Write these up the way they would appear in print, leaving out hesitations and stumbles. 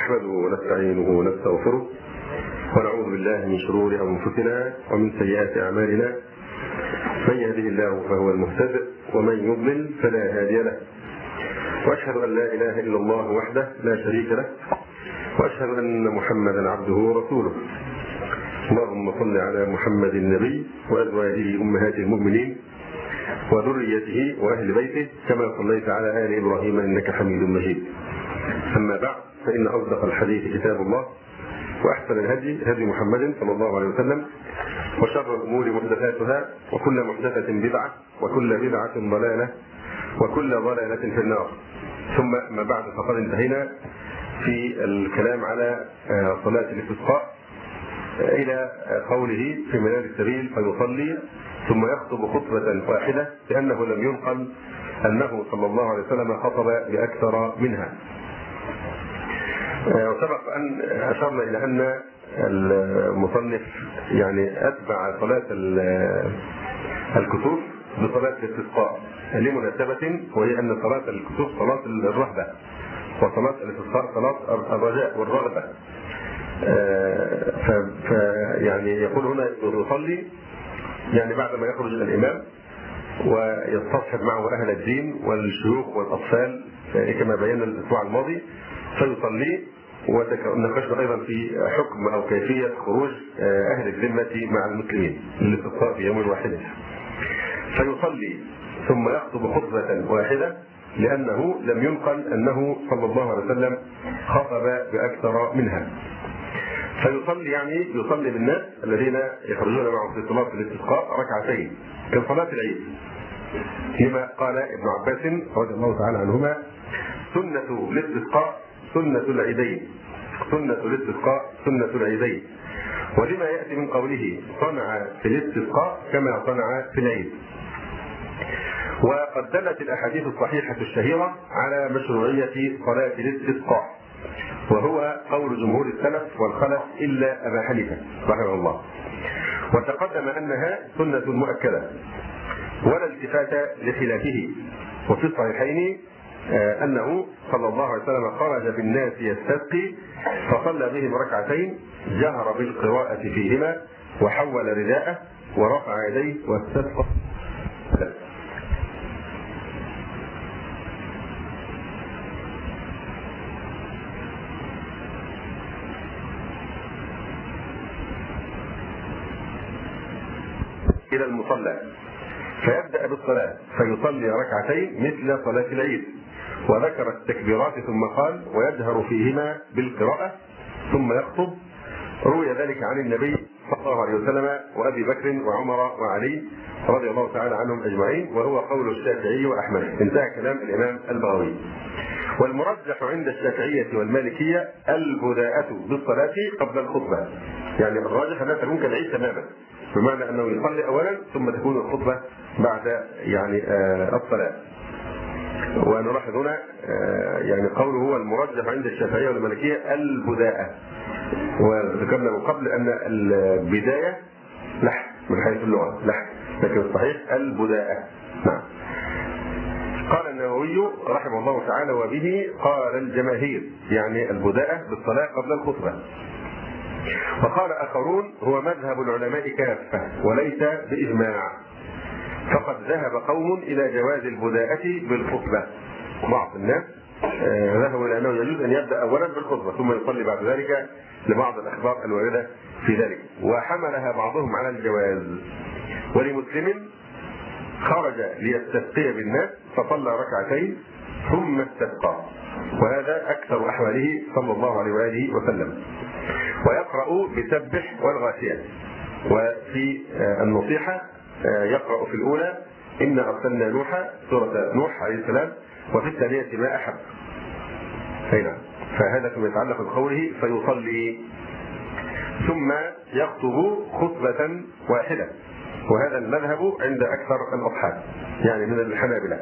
نحمده ونستعينه ونستغفره ونعوذ بالله من شرور أنفسنا ومن سيئات أعمالنا. من يهده الله فهو المهتد ومن يضلل فلا هادي له. وأشهد أن لا إله إلا الله وحده لا شريك له، وأشهد أن محمدا عبده ورسوله. اللهم صل على محمد النبي وأزواجه أمهات المؤمنين وذريته وأهل بيته كما صليت على آل إبراهيم إنك حميد مجيد. أما بعد، فإن أصدق الحديث كتاب الله، وأحسن الهدي هدي محمد صلى الله عليه وسلم، وشر الأمور محدثاتها، وكل محدثة بدعة، وكل بدعة ضلالة، وكل ضلالة في النار. ثم أما بعد، فقد انتهينا في الكلام على صلاة الاستسقاء إلى قوله في منار السبيل فيصلي ثم يخطب خطبة واحدة، لأنه لم ينقل أنه صلى الله عليه وسلم خطب بأكثر منها. وسبق أن أشرنا إلى أن المصنف يعني أتبع صلاة الكسوف بصلاة الاستسقاء لمناسبة، وهي أن صلاة الكسوف صلاة الرهبة، وصلاة الاستسقاء صلاة الرجاء والرغبة. فيعني يقول هنا يصلي يعني بعد ما يخرج الإمام ويستصحب معه أهل الدين والشيوخ والأطفال كما بينا الأسبوع الماضي، فيصلي. وناقشنا أيضا في حكم أو كيفية خروج أهل الذمة مع المسلمين للاستسقاء في يوم واحد. فيصلي ثم يخطب خطبة واحدة، لأنه لم ينقل أنه صلى الله عليه وسلم خطب بأكثر منها. فيصلي يعني يصلي بالناس الذين يخرجون معه في صلاة الاستسقاء ركعتين كصلاة العيد، كما قال ابن عباس رضي الله تعالى عنهما: سنة الاستسقاء سنة العيدين، سنة الاستسقاء سنة العيدين. ولما يأتي من قوله صنع في الاستسقاء كما صنع في العيد. وقد دلت الأحاديث الصحيحة الشهيرة على مشروعية صلاة الاستسقاء، وهو قول جمهور السلف والخلف إلا أبا حنيفة رحمه الله. وتقدم أنها سنة مؤكدة ولا التفات لخلافه. وفي الصحيحين أنه صلى الله عليه وسلم خرج بالناس يستسقي فصلى بهم ركعتين، جهر بالقراءة فيهما وحول رداءه ورفع يديه واستسقى. إلى المصلى فيبدأ بالصلاة فيصلي ركعتين مثل صلاة العيد، وذكر التكبيرات ثم قال: ويجهر فيهما بالقراءة ثم يخطب. روي ذلك عن النبي صلى الله عليه وسلم وأبي بكر وعمر وعلي رضي الله تعالى عنهم أجمعين، وهو قول الشافعي وأحمد. انتهى كلام الإمام البغوي. والمرجح عند الشافعية والمالكية البداءة بالصلاة قبل الخطبة، يعني الراجح أنها تكون كالعيد تماما، بمعنى أنه يصلي أولا ثم تكون الخطبة بعد يعني الصلاة. ونلاحظ هنا يعني قوله هو المرجح عند الشافعية والمالكية البداءة، وذكرنا من قبل أن البداية لحن من حيث اللغة لحن، لكن الصحيح البداءة. نعم. قال النووي رحمه الله تعالى: وبه قال الجماهير، يعني البداءة بالصلاة قبل الخطبة. وقال آخرون: هو مذهب العلماء كافة وليس بإجماع، فقد ذهب قوم إلى جواز البداءة بالخطبة. بعض الناس ذهبوا إلى أنه يجوز أن يبدأ أولا بالخطبة ثم يصلي بعد ذلك لبعض الأخبار الواردة في ذلك، وحملها بعضهم على الجواز. ولمسلم خرج ليستسقي بالناس فصلى ركعتين ثم استسقى، وهذا أكثر أحواله صلى الله عليه وآله وسلم. ويقرأ بسبح والغاشية. وفي النصيحة يقرأ في الأولى إنا أرسلنا نوحا سورة نوح عليه السلام، وفي الثانية ما أحب. هنا فهذا فيما يتعلق بقوله فيصلي ثم يخطب خطبة واحدة، وهذا المذهب عند أكثر الأصحاب يعني من الحنابلة،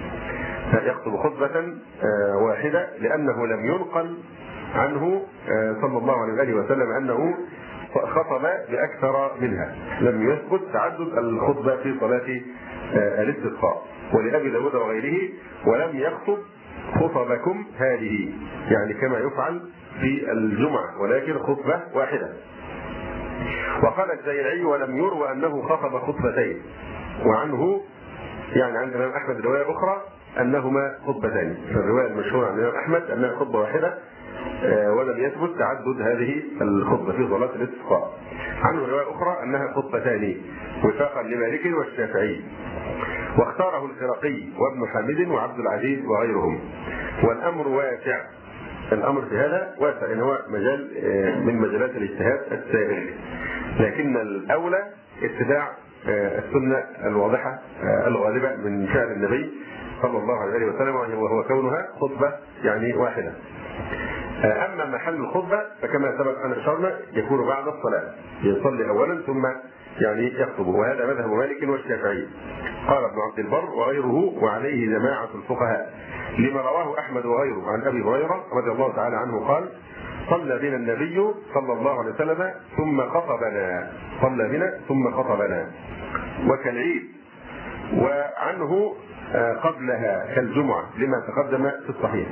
يخطب خطبة واحدة، لأنه لم ينقل عنه صلى الله عليه وآله وسلم أنه خطب بأكثر منها، لم يثبت تعدد الخطبة في صلاة الاستسقاء. ولأبي داود وغيره: ولم يخطب خطبكم هذه، يعني كما يفعل في الجمعة ولكن خطبة واحدة. وقال الزيلعي ولم يروى أنه خطب خطبتين، وعنه يعني عند الإمام أحمد رواية أخرى أنهما خطبتان، فالرواية المشهورة عن الإمام أحمد أنها خطبة واحدة، ولم يثبت تعدد هذه الخطبة في صلاة الاستسقاء. عنه رواية أخرى أنها خطبتان وفاقا لمالك والشافعي، واختاره الخرقي وابن حامد وعبد العزيز وغيرهم. والأمر واسع، الأمر في هذا واسع، إن هو مجال من مجالات الاجتهاد السائغ، لكن الأولى اتباع السنة الواضحة الغالبة من فعل النبي صلى الله عليه وسلم، وهو كونها خطبة يعني واحدة. أما محل الخطبة فكما سبق أن أشرنا يكون بعد الصلاة، يصلي أولا ثم يعني يخطب، وهذا مذهب مالك والشافعي. قال ابن عبد البر وغيره وعليه جماعة الفقهاء، لما رواه أحمد وغيره عن أبي هريرة رضي الله تعالى عنه قال: صلى بنا النبي صلى الله عليه وسلم ثم خطبنا، صلى بنا ثم خطبنا، وكالعيد. وعنه قبلها كالجمعة لما تقدم في الصحيح.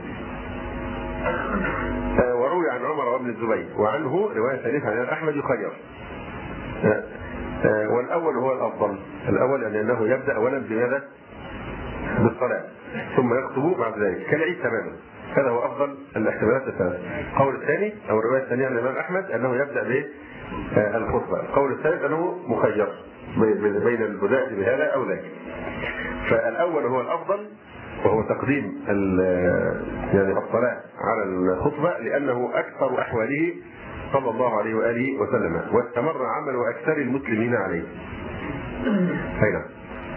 وروي عن عمر وابن الزبير، وعنه رواية ثالثة عن أحمد يخير. والأول هو الأفضل، الأول يعني أنه يبدأ أولا بماذا؟ بالصلاة ثم يخطب بعد ذلك كالعيد تماما، هذا هو أفضل الاحتمالات الثلاثة. القول الثاني أو الرواية الثانية عن الإمام أحمد أنه يبدأ بالخطبة. القول الثالث أنه مخير بين البداء بهذا أو ذاك. فالأول هو الأفضل، وهو تقديم يعني الصلاة على الخطبة، لأنه أكثر أحواله صلى الله عليه وآله وسلم، واستمر عمل أكثر المسلمين عليه. هنا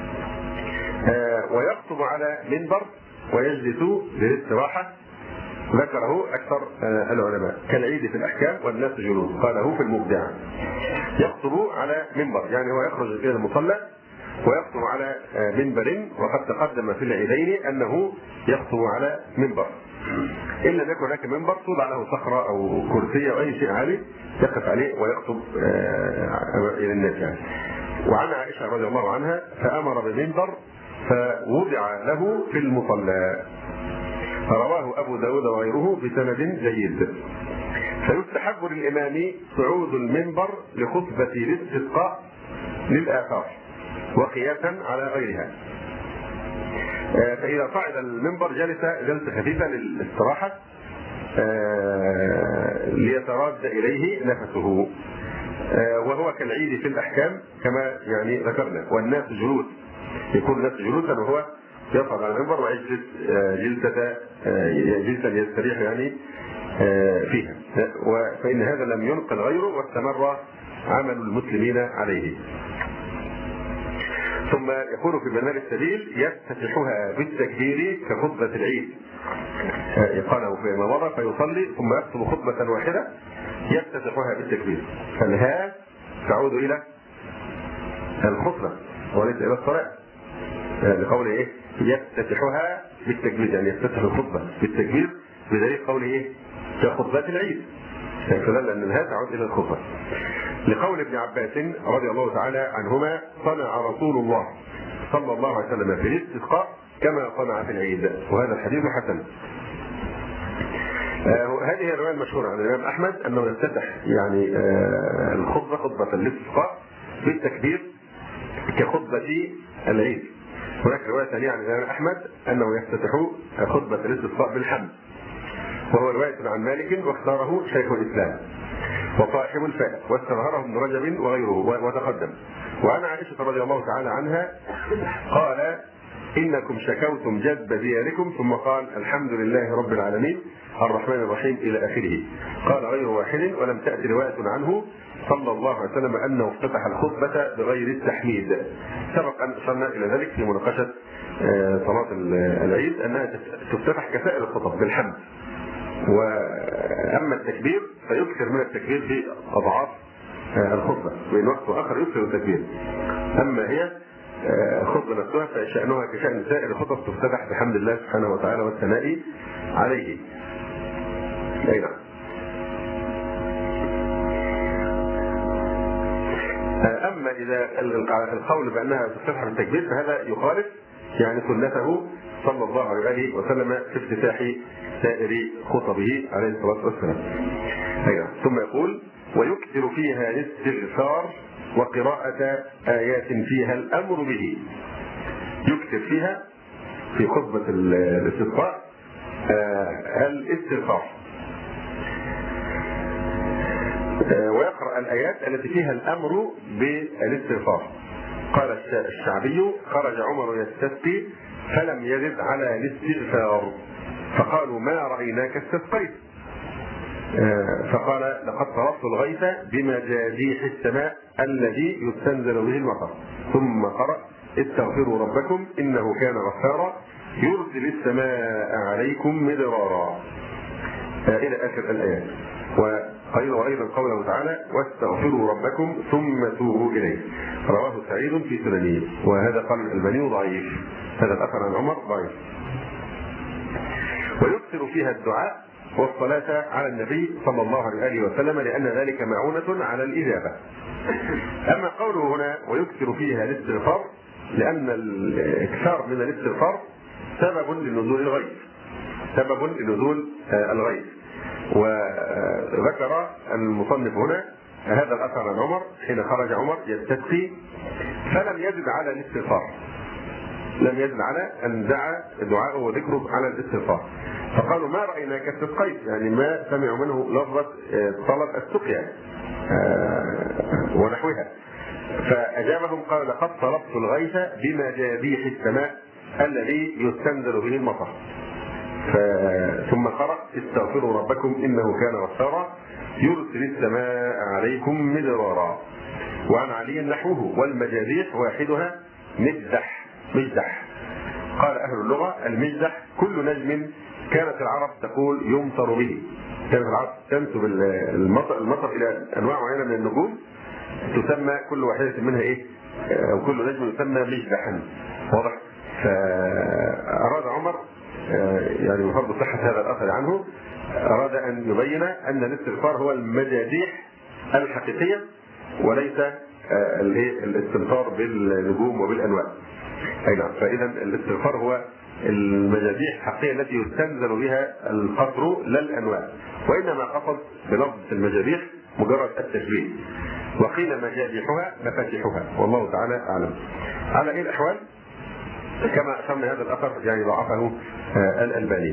ويخطب على منبر ويجلس للاستراحة، ذكره أكثر العلماء كالعيد في الأحكام والناس جلوس، قاله في المبدع. يخطب على منبر يعني هو يخرج إلى المصلى ويخطب على منبر، وقد تقدم في العيدين أنه يخطب على منبر، إن لم يكن هناك منبر توضع له صخرة أو كرسي أو أي شيء عالي يقف عليه ويخطب إلى الناس يعني. وعن عائشة رضي الله عنها فأمر بمنبر فوضع له في المصلى، رواه أبو داود وغيره بسند جيد. فيستحب للإمام صعود المنبر لخطبة الاستسقاء للآثار وقياسا على غيرها. فإذا صعد المنبر جلس جلسة خفيفة للاستراحة ليتراد إليه نفسه، وهو كالعيد في الأحكام كما يعني ذكرنا. والناس جلوس، يكون الناس جلوسا وهو يصعد على المنبر ويجلس جلسة يستريح يعني فيها، فإن هذا لم ينقل غيره واستمر عمل المسلمين عليه. ثم يكون في برنامج السبيل يفتتحها بالتكبير كخطبة العيد، قاله في مضى فيصلي ثم يخطب خطبة واحدة يفتتحها بالتكبير، فالها تعود إلى الخطبة وليس إلى الصلاة، لقوله إيه؟ يفتتحها بالتكبير، يعني يفتتح الخطبة بالتكبير بدليل قوله إيه؟ كخطبة العيد، فدل أن الها تعود إلى الخطبة. لقول ابن عباس رضي الله تعالى عنهما: صنع رسول الله صلى الله عليه وسلم في الاستسقاء كما صنع في العيد، وهذا الحديث حسن. هذه الرواية المشهورة عن الإمام أحمد أنه يفتتح يعني الخطبة خطبة الاستسقاء بالتكبير كخطبة العيد. هناك رواية ثانية عن الإمام أحمد أنه يفتتح خطبة الاستسقاء بالحمد، وهو رواية عن مالك واختاره شيخ الإسلام وصاحب الفائق واستظهره ابن رجب وغيره وتقدم. وعن عائشة رضي الله تعالى عنها قال: إنكم شكوتم جذب دياركم، ثم قال: الحمد لله رب العالمين الرحمن الرحيم إلى آخره. قال غير واحد، ولم تأتي رواية عنه صلى الله عليه وسلم أنه افتتح الخطبة بغير التحميد. سبق أن أشرنا إلى ذلك في مناقشة صلاة العيد أنها تفتتح كسائر الخطب بالحمد، وأما التكبير فيكثر من التكبير في أضعاف الخطبة، وإن وقت آخر يكثر التكبير. أما هي الخطبة نفسها فشأنها كشأن سائر الخطب تفتتح بحمد الله سبحانه وتعالى والثناء عليه. أي نعم. أما إذا القول بأنها تفتتح بالتكبير فهذا يخالف يعني سنته صلى الله عليه وسلم في افتتاح سائر خطبه عليه الصلاة والسلام. ثم يقول: ويكثر فيها الاستغفار وقراءة آيات فيها الأمر به. يكثر فيها في خطبة الاستسقاء الاستغفار، ويقرأ الآيات التي فيها الأمر بالاستغفار. قال الشعبي: خرج عمر يستسقي فلم يزد على الاستغفار، فقالوا: ما رأيناك استسقيت؟ فقال: لقد طلبت الغيث بمجاديح السماء الذي يستنزل به المطر. ثم قرأ: استغفروا ربكم إنه كان غفارا يرسل السماء عليكم مدرارا إلى آخر الآيات. وأيضا قوله تعالى: واستغفروا ربكم ثم توبوا إليه. رواه سعيد في سننه، وهذا قال الألباني ضعيف، هذا الأثر عن عمر ضعيف. ويكثر فيها الدعاء والصلاة على النبي صلى الله عليه وسلم، لأن ذلك معونة على الإجابة. أما قوله هنا ويكثر فيها الاستغفار، لأن الإكثار من الاستغفار سبب لنزول الغيث، سبب لنزول الغيث. وذكر المصنف هنا هذا الأثر عن عمر حين خرج عمر يستسقي فلم يزد على الاستغفار، لم يزد على أن دعا دعاءه وذكره على الاستغفار. فقالوا: ما رأيناك استسقيت، يعني ما سمعوا منه لفظة طلب السقيا ونحوها. فأجابهم قال: لقد طلبت الغيث بمجاديح السماء الذي يستنزل به المطر. ثم قرأ: استغفروا ربكم إنه كان غفارا يرسل السماء عليكم مدرارا. وعن علي نحوه: والمجاديح واحدها مجدح. مجدح قال أهل اللغة: المجدح كل نجم كانت العرب تقول يمطر به. كانت العرب تنسب المطر إلى أنواع معينة من النجوم تسمى كل واحدة منها إيه؟ أو كل نجم يسمى مجدحا. واضح؟ فأراد عمر يعني بفضل صحة هذا الأثر عنه أراد أن يبين أن الاستغفار هو المجاديح الحقيقية وليس الاستمطار بالنجوم وبالأنواع. نعم. فإذا الاستغفار هو المجاديح الحقيقية التي يستنزل بها القطر لا الأنواع، وإنما قصد بلفظ المجاديح مجرد التشبيه. وقيل مجاديحها مفاتيحها، والله تعالى أعلم. على أي الأحوال كما أشرنا هذا الأثر يعني ضعفه الألباني.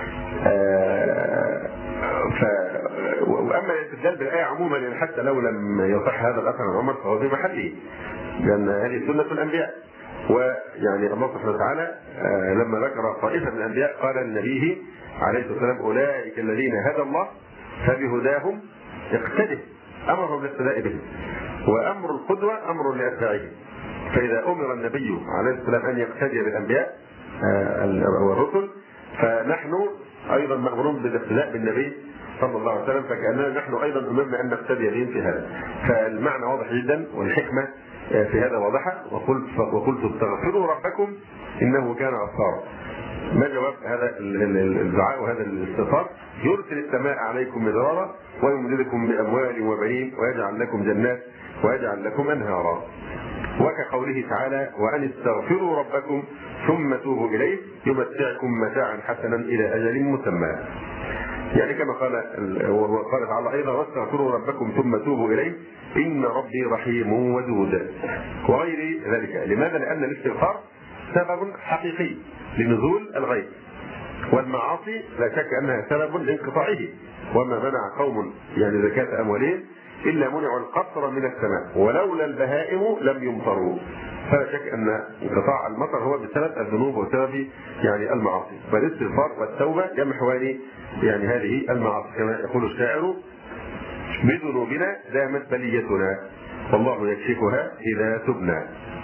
وأما الاستدلال بالآية عموما يعني حتى لو لم يصح هذا الأثر عن عمر فهو في محله، لأن هذه سنة الأنبياء. ويعني الله سبحانه وتعالى لما ذكر طائفة من الأنبياء قال لنبيه عليه الصلاة والسلام: أولئك الذين هدى الله فبهداهم اقتده. أمرهم بالاقتداء به، وأمر القدوة أمر لأتباعه. فإذا أمر النبي عليه الصلاة والسلام أن يقتدي بالأنبياء والرسل، فنحن أيضا مأمورون بالاقتداء بالنبي صلى الله عليه وسلم، فكأننا نحن أيضا أمرنا أن نقتدي بهم في هذا. فالمعنى واضح جدا والحكمة في هذا واضحة. وقلت استغفروا ربكم إنه كان غفارا. ما جواب هذا الدعاء وهذا الاستغفار؟ يرسل السماء عليكم مدرارا ويمددكم بأموال وبنين ويجعل لكم جنات ويجعل لكم أنهارا. وكقوله تعالى: وأن استغفروا ربكم ثم توبوا إليه يمتعكم متاعا حسنا إلى أجل مسمى. يعني كما قال تعالى أيضا: واستغفروا ربكم ثم توبوا إليه إن ربي رحيم ودود، وغير ذلك. لماذا؟ لأن الاستغفار سبب حقيقي لنزول الغيث، والمعاصي لا شك أنها سبب لانقطاعه. وما منع قوم يعني زكاة أموالهم إلا منعوا القطر من السماء ولولا البهائم لم يمطروا. فلا شك أن انقطاع المطر هو بسبب الذنوب وسبب يعني المعاصي. فالاستغفار والتوبة يمحوان يعني هذه المعاصي، كما يقول الشاعر: بذنوبنا دامت بليتنا والله يكشفها إذا تبنا.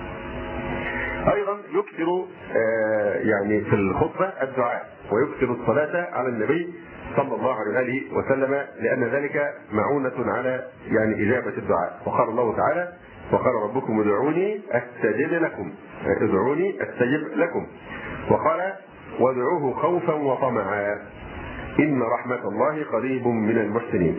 أيضا يكثر يعني في الخطبة الدعاء، ويكثر الصلاة على النبي صلى الله عليه وسلم، لأن ذلك معونة على يعني إجابة الدعاء. وقال الله تعالى: وقال ربكم ادعوني أستجب لكم، ادعوني أستجب لكم. وقال: وادعوه خوفا وطمعا إن رحمة الله قريب من المحسنين.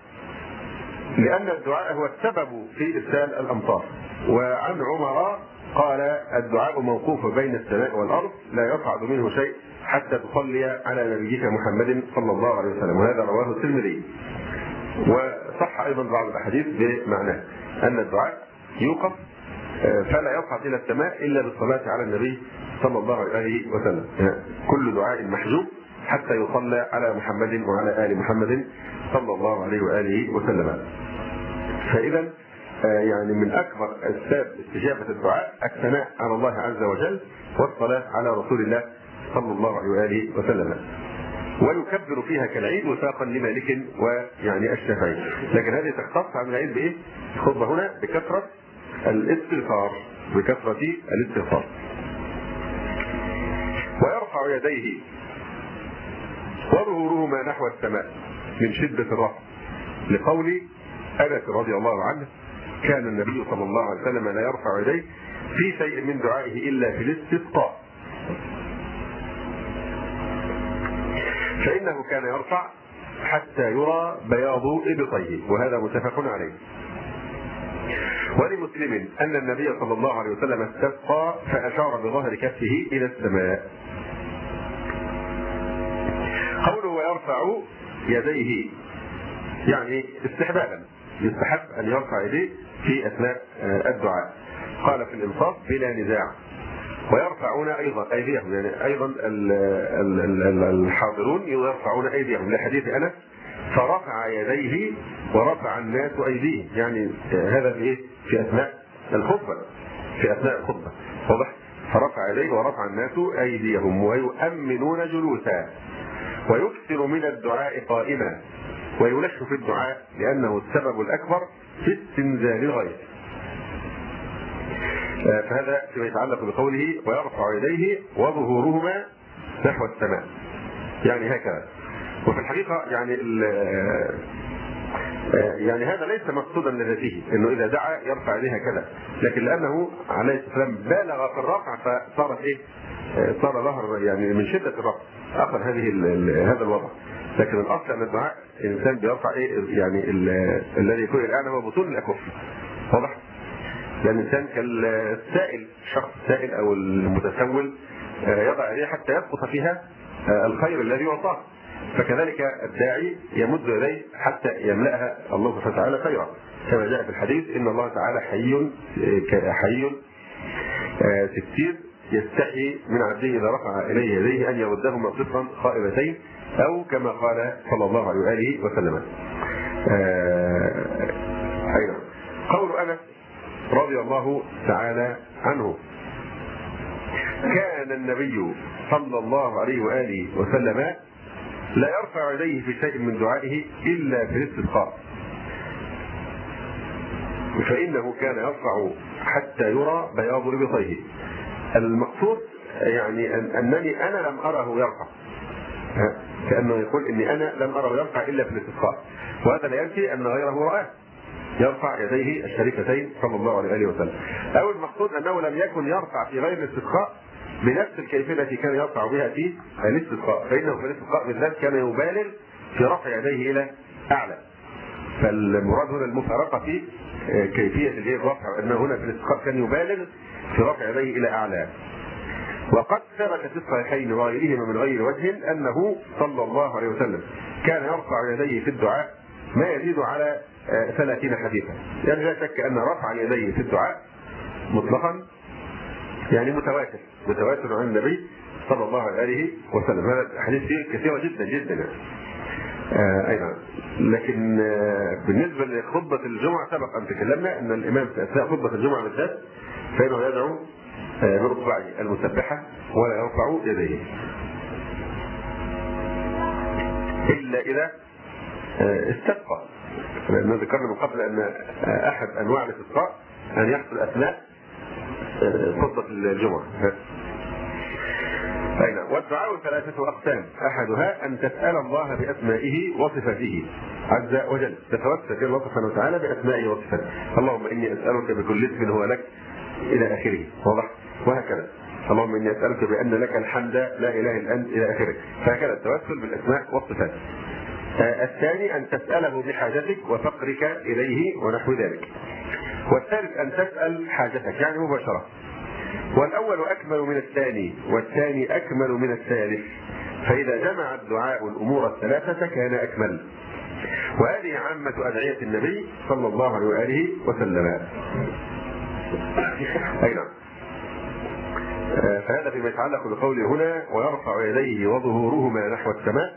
ولأن الدعاء هو السبب في إرسال الأمطار. وعن عمر قال الدعاء موقوف بين السماء والأرض لا يصعد منه شيء حتى تصلي على نبيك محمد صلى الله عليه وسلم، وهذا رواه الترمذي. وصح أيضا بعض الأحاديث بمعناه أن الدعاء يوقف فلا يصعد إلى السماء إلا بالصلاة على النبي صلى الله عليه وسلم. كل دعاء محجوب حتى يصلى على محمد وعلى آل محمد صلى الله عليه وآله وسلم. فإذا يعني من أكبر أسباب استجابة الدعاء الثناء على الله عز وجل والصلاة على رسول الله صلى الله عليه وآله وسلم. ويكبر فيها كالعيد وفاقا لمالك ويعني الشافعي. لكن هذه تختص عن العيد بإيه؟ الخطبة هنا بكثرة الاستغفار، بكثرة الاستغفار. ويرفع يديه وظهورهما نحو السماء من شدة الرفع، لقول أنس رضي الله عنه كان النبي صلى الله عليه وسلم لا يرفع يديه في شيء من دعائه إلا في الاستسقاء، فإنه كان يرفع حتى يرى بياض إبطيه، وهذا متفق عليه. ولمسلم أن النبي صلى الله عليه وسلم استسقى فأشار بظهر كفه إلى السماء. قوله ويرفع يديه يعني استحبابا، يستحب أن يرفع يديه في أثناء الدعاء. قال في الإنصاف بلا نزاع. ويرفعون أيضا أيديهم، يعني أيضا الحاضرون يرفعون أيديهم لحديث أنس فرفع يديه ورفع الناس أيديهم، يعني هذا في أثناء الخطبة، في أثناء الخطبة واضح. فرفع يديه ورفع الناس أيديهم ويؤمنون جلوسا. ويكثر من الدعاء قائما ويلح في الدعاء لأنه السبب الأكبر في استنزال الغيث. فهذا فيما يتعلق بقوله ويرفع يديه وظهورهما نحو السماء، يعني هكذا. وفي الحقيقة يعني هذا ليس مقصودا لذاته انه اذا دعا يرفع يديه هكذا، لكن لانه عليه السلام بالغ في الرفع فصارت صار ظهر يعني من شدة الرفع اخذ هذا الوضع. لكن الاصل ان الدعاء الانسان بيرفع يعني الذي يكون الان هو بطون الاكف واضح. لان الانسان كالسائل، شخص السائل او المتسول يضع يديه حتى يسقط فيها الخير الذي يعطاه، فكذلك الداعي يمد يديه حتى يملأها الله سبحانه وتعالى خيرا، كما جاء في الحديث ان الله تعالى حي ستير يستحي من عبده اذا رفع اليه يديه ان يردهما صفرا خائبتين، او كما قال صلى الله عليه واله وسلم. ايضا قول انس رضي الله تعالى عنه كان النبي صلى الله عليه واله وسلم لا يرفع يديه في شيء من دعائه الا في الاستسقاء، فانه كان يرفع حتى يرى بياض ابطيه. المقصود يعني انني انا لم اره يرفع، كانه يقول اني انا لم اره يرفع الا في الاستسقاء، وهذا لا ينفي ان غيره رآه يرفع يديه الشريفتين صلى الله عليه وسلم. او المقصود انه لم يكن يرفع في غير الاستسقاء بنفس الكيفيه التي كان يرفع بها في الاستسقاء، فانه في الاستسقاء بالذات كان يبالغ في رفع يديه الى اعلى. فالمراد هنا المفارقه في كيفيه الرفع، انه هنا في الاستسقاء كان يبالغ في رفع يديه الى اعلى. وقد ثبت في الصحيحين وغيرهما من غير وجه انه صلى الله عليه وسلم كان يرفع يديه في الدعاء ما يزيد على 30 حديثا. يعني لا شك ان رفع يديه في الدعاء مطلقا يعني متواتر عن النبي صلى الله عليه وسلم. هذا الاحاديث كثيره جدا جدا ايضا. لكن بالنسبه لخطبه الجمعه سبق ان تكلمنا ان الامام في اثناء خطبه الجمعه بالذات فانه يدعو بركبعه المسبحه ولا يرفع يديه الا اذا استسقى، لأننا ذكرنا من قبل ان احد انواع الاستسقاء ان يحصل اثناء خطبه الجمعه. والدعاء 3 أقسام، أحدها أن تسأل الله بأسمائه وصفاته عز وجل، تتوسل إلى الله سبحانه وتعالى بأسمائه وصفاته. اللهم إني أسألك بكل اسم هو لك إلى آخره واضح، وهكذا اللهم إني أسألك بأن لك الحمد لا إله إلا أنت إلى آخره، فهكذا التوسل بالأسماء والصفات. الثاني أن تسأله بحاجتك وفقرك إليه ونحو ذلك. والثالث أن تسأل حاجتك يعني مباشرة، والأول أكمل من الثاني، والثاني أكمل من الثالث، فإذا جمع الدعاء الأمور الثلاثة كان أكمل. وهذه عامة أدعية النبي صلى الله عليه وآله وسلم. أي نعم. فهذا فيما يتعلق بقوله هنا ويرفع يديه وظهورهما نحو السماء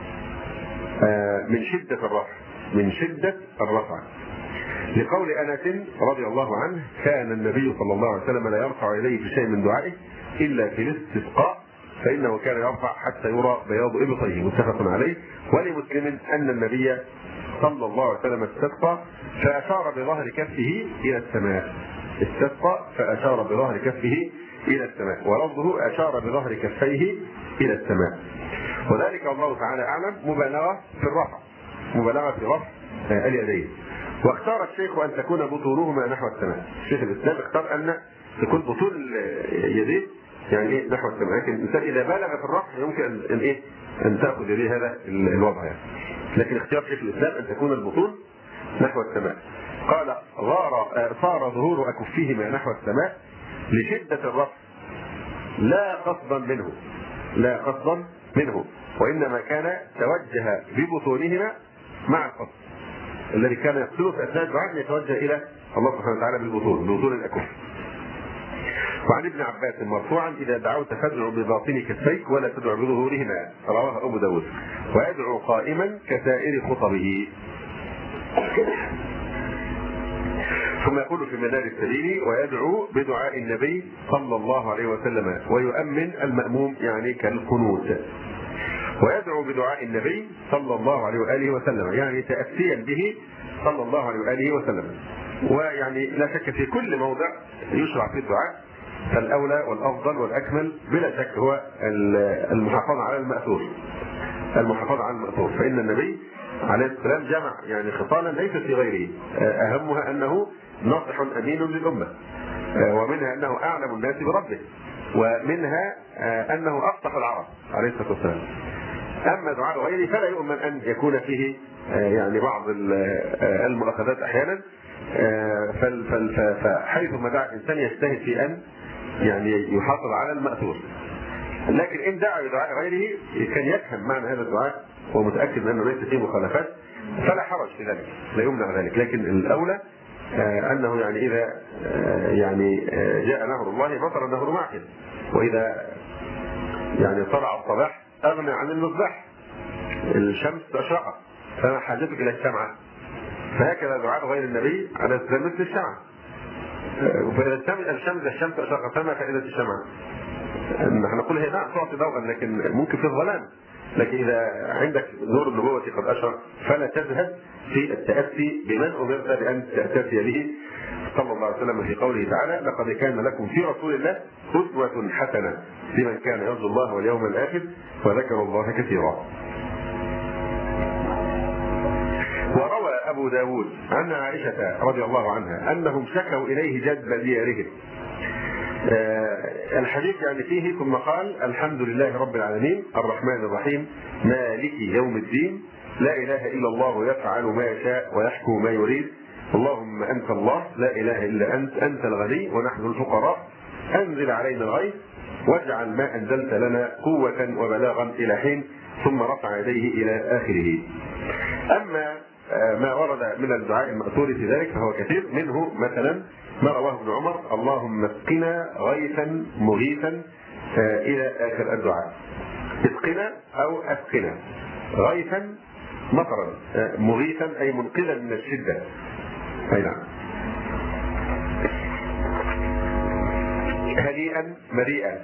من شدة الرفع، من شدة الرفع، لقول أنس رضي الله عنه كان النبي صلى الله عليه وسلم لا يرفع يديه في شيء من دعائه إلا في الاستسقاء، فإنه كان يرفع حتى يرى بياض إبطيه، متفق عليه. ولمسلم أن النبي صلى الله عليه وسلم استسقى فأشار بظهر كفه إلى السماء، استسقى فأشار بظهر كفه إلى السماء، ولفظه أشار بظهر كفيه إلى السماء، وذلك الله تعالى أعلم مبالغة في الرفع، مبالغة في رفع اليدين. واختار الشيخ أن تكون بطونهما نحو السماء، شيخ الإسلام اختار أن تكون بطون اليدين يعني إيه نحو السماء، لكن الإنسان إذا بالغ في الرفع يمكن أن إيه أن تأخذ يديه هذا الوضع يعني. لكن اختيار شيخ الإسلام أن تكون البطون نحو السماء. قال صار ظهور أكفهما نحو السماء لشدة الرفع لا قصدا منه، لا قصدا منه، وإنما كان توجه ببطونهما مع القصد الذي كان يقصده في أثناء الدعاء يتوجه إلى الله سبحانه وتعالى بالبطون، ببطون الأكف. وعن ابن عباس مرفوعا إذا دعوت فادعوا بباطن كفيك ولا تدعوا بظهورهما، رواه أبو داود، ويدعو قائما كسائر خطبه. ثم يقول في منار السبيل ويدعو بدعاء النبي صلى الله عليه وسلم ويؤمن المأموم يعني كالقنوت، ويدعو بدعاء النبي صلى الله عليه وآله وسلم يعني تأسيا به صلى الله عليه وآله وسلم. ويعني لا شك في كل موضع يشرع في الدعاء فالأولى والأفضل والأكمل بلا شك هو المحافظة على المأثور، المحافظة على المأثور، فإن النبي عليه السلام جمع يعني خصالا ليست في غيره، أهمها أنه ناصح أمين للأمة، ومنها أنه أعلم الناس بربه، ومنها أنه أفصح العرب عليه الصلاة والسلام. أما دعاء غيره فلا يؤمن أن يكون فيه يعني بعض المؤاخذات أحيانا، فحيثما دعا الإنسان يجتهد في أن يعني يحافظ على المأثور. لكن إن دعا بدعاء غيره كان يفهم معنى هذا الدعاء ومتأكد من أنه ليس فيه مخالفات فلا حرج في ذلك، لا يمنع ذلك. لكن الأولى أنه يعني إذا يعني جاء نهر الله بطل نهر معكن، وإذا يعني طلع الصباح أغنى عن المصباح، الشمس أشرقت فما حاجتك إلى الشمعة، فهكذا دعاء غير النبي عليه السلام مثل الشمعة، فإذا الشمس أشرقت فما فائدة الشمعة؟ نحن نقول هي نعم تعطي ضوءا لكن ممكن في الظلام، لكن إذا عندك نور النبوة قد أشرق فلا تزهد في التأسي بمن أمرت بأن تأتي به صلى الله عليه وسلم في قوله تعالى لقد كان لكم في رسول الله أسوة حسنة لمن كان يرجو الله واليوم الآخر وذكر الله كثيرا. وروى أبو داود عن عائشة رضي الله عنها أنهم شكوا إليه جدب ديارهم. الحديث يعني فيه ثم قال الحمد لله رب العالمين الرحمن الرحيم مالك يوم الدين لا إله إلا الله يفعل ما يشاء ويحكم ما يريد اللهم أنت الله لا إله إلا أنت الغني ونحن الفقراء أنزل علينا الغيث واجعل ما أنزلت لنا قوة وبلاغا إلى حين، ثم رفع يديه إلى آخره. أما ما ورد من الدعاء المأثور في ذلك فهو كثير، منه مثلا ما رواه ابن عمر اللهم اسقنا غيثا مغيثا إلى آخر الدعاء. اسقنا أو أسقنا، غيثا مطرا، مغيثا أي منقذا من الشدة. أي نعم. هنيئا مريئا،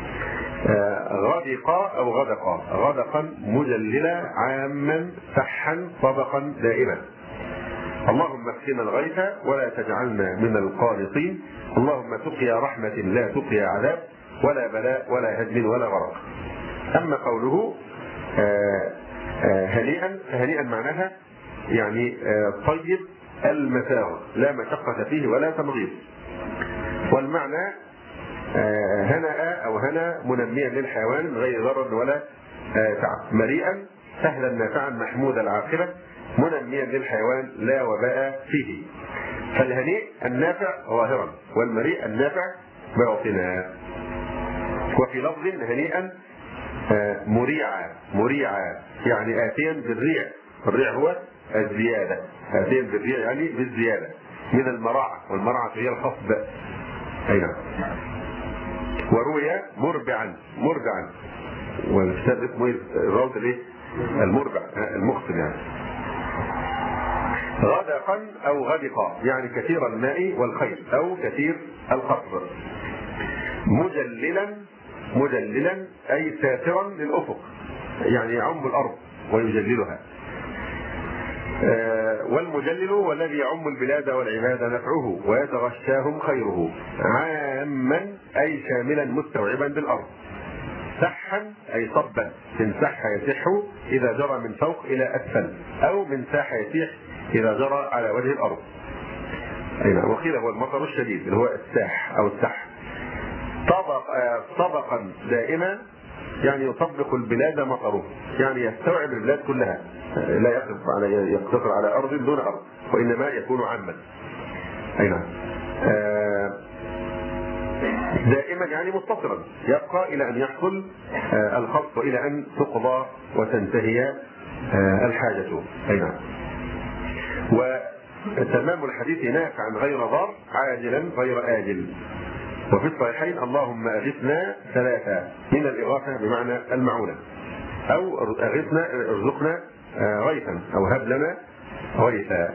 غدقا أو غدقا، غدقا مجللا عاما فحا طبقا دائما. اللهم اسقنا الغيث ولا تجعلنا من القانطين، اللهم سقيا رحمة لا سقيا عذاب ولا بلاء ولا هدم ولا غرق. أما قوله هنيئا، فهنيئا معناها يعني طيب المساغ لا مشقة فيه ولا تمغيط، والمعنى هنأ أو هنا منميا للحيوان من غير ضرر ولا تعب. مريئا سهلا نافعا محمود العاقبة منميا للحيوان لا وباء فيه. فالهنيء النافع ظاهرا والمريء النافع باطنا. وفي لفظ هنيئا مريعا، مريعا يعني آتيا بالريع، الريع هو الزيادة، آتيا بالريع يعني بالزيادة من المراعة، والمراعة هي الخفض. أي نعم. وروي مربعا، مربعا، والكتاب اسمه الروض الايه؟ المربع، المقسم يعني. غدقا او غدقا يعني كثير الماء والخير او كثير القطر. مجللا، مجللا اي ساترا للافق، يعني يعم الارض ويجللها. والمجلل هو الذي يعم البلاد والعباد نفعه ويتغشاهم خيره. عاما اي شاملا مستوعبا بالارض. سحا اي صبا، من سح يسح اذا جرى من فوق الى اسفل، او من ساح يسيح اذا جرى على وجه الارض. اي نعم. وقيل هو المطر الشديد اللي هو الساح او السح. طبقا دائما يعني يطبق البلاد مطره، يعني يستوعب البلاد كلها، لا يقتصر على ارض دون ارض، وانما يكون عاما. اي نعم. دائما يعني متصلا، يبقى الى ان يحصل الخلق والى ان تقضى وتنتهي الحاجه. اي نعم. وتمام الحديث نافعا غير ضار، عاجلا غير آجل. وفي الصحيحين اللهم اغثنا ثلاثه، من الاغاثه بمعنى المعونه، او اغثنا ارزقنا غيثا، او هب لنا غيثا.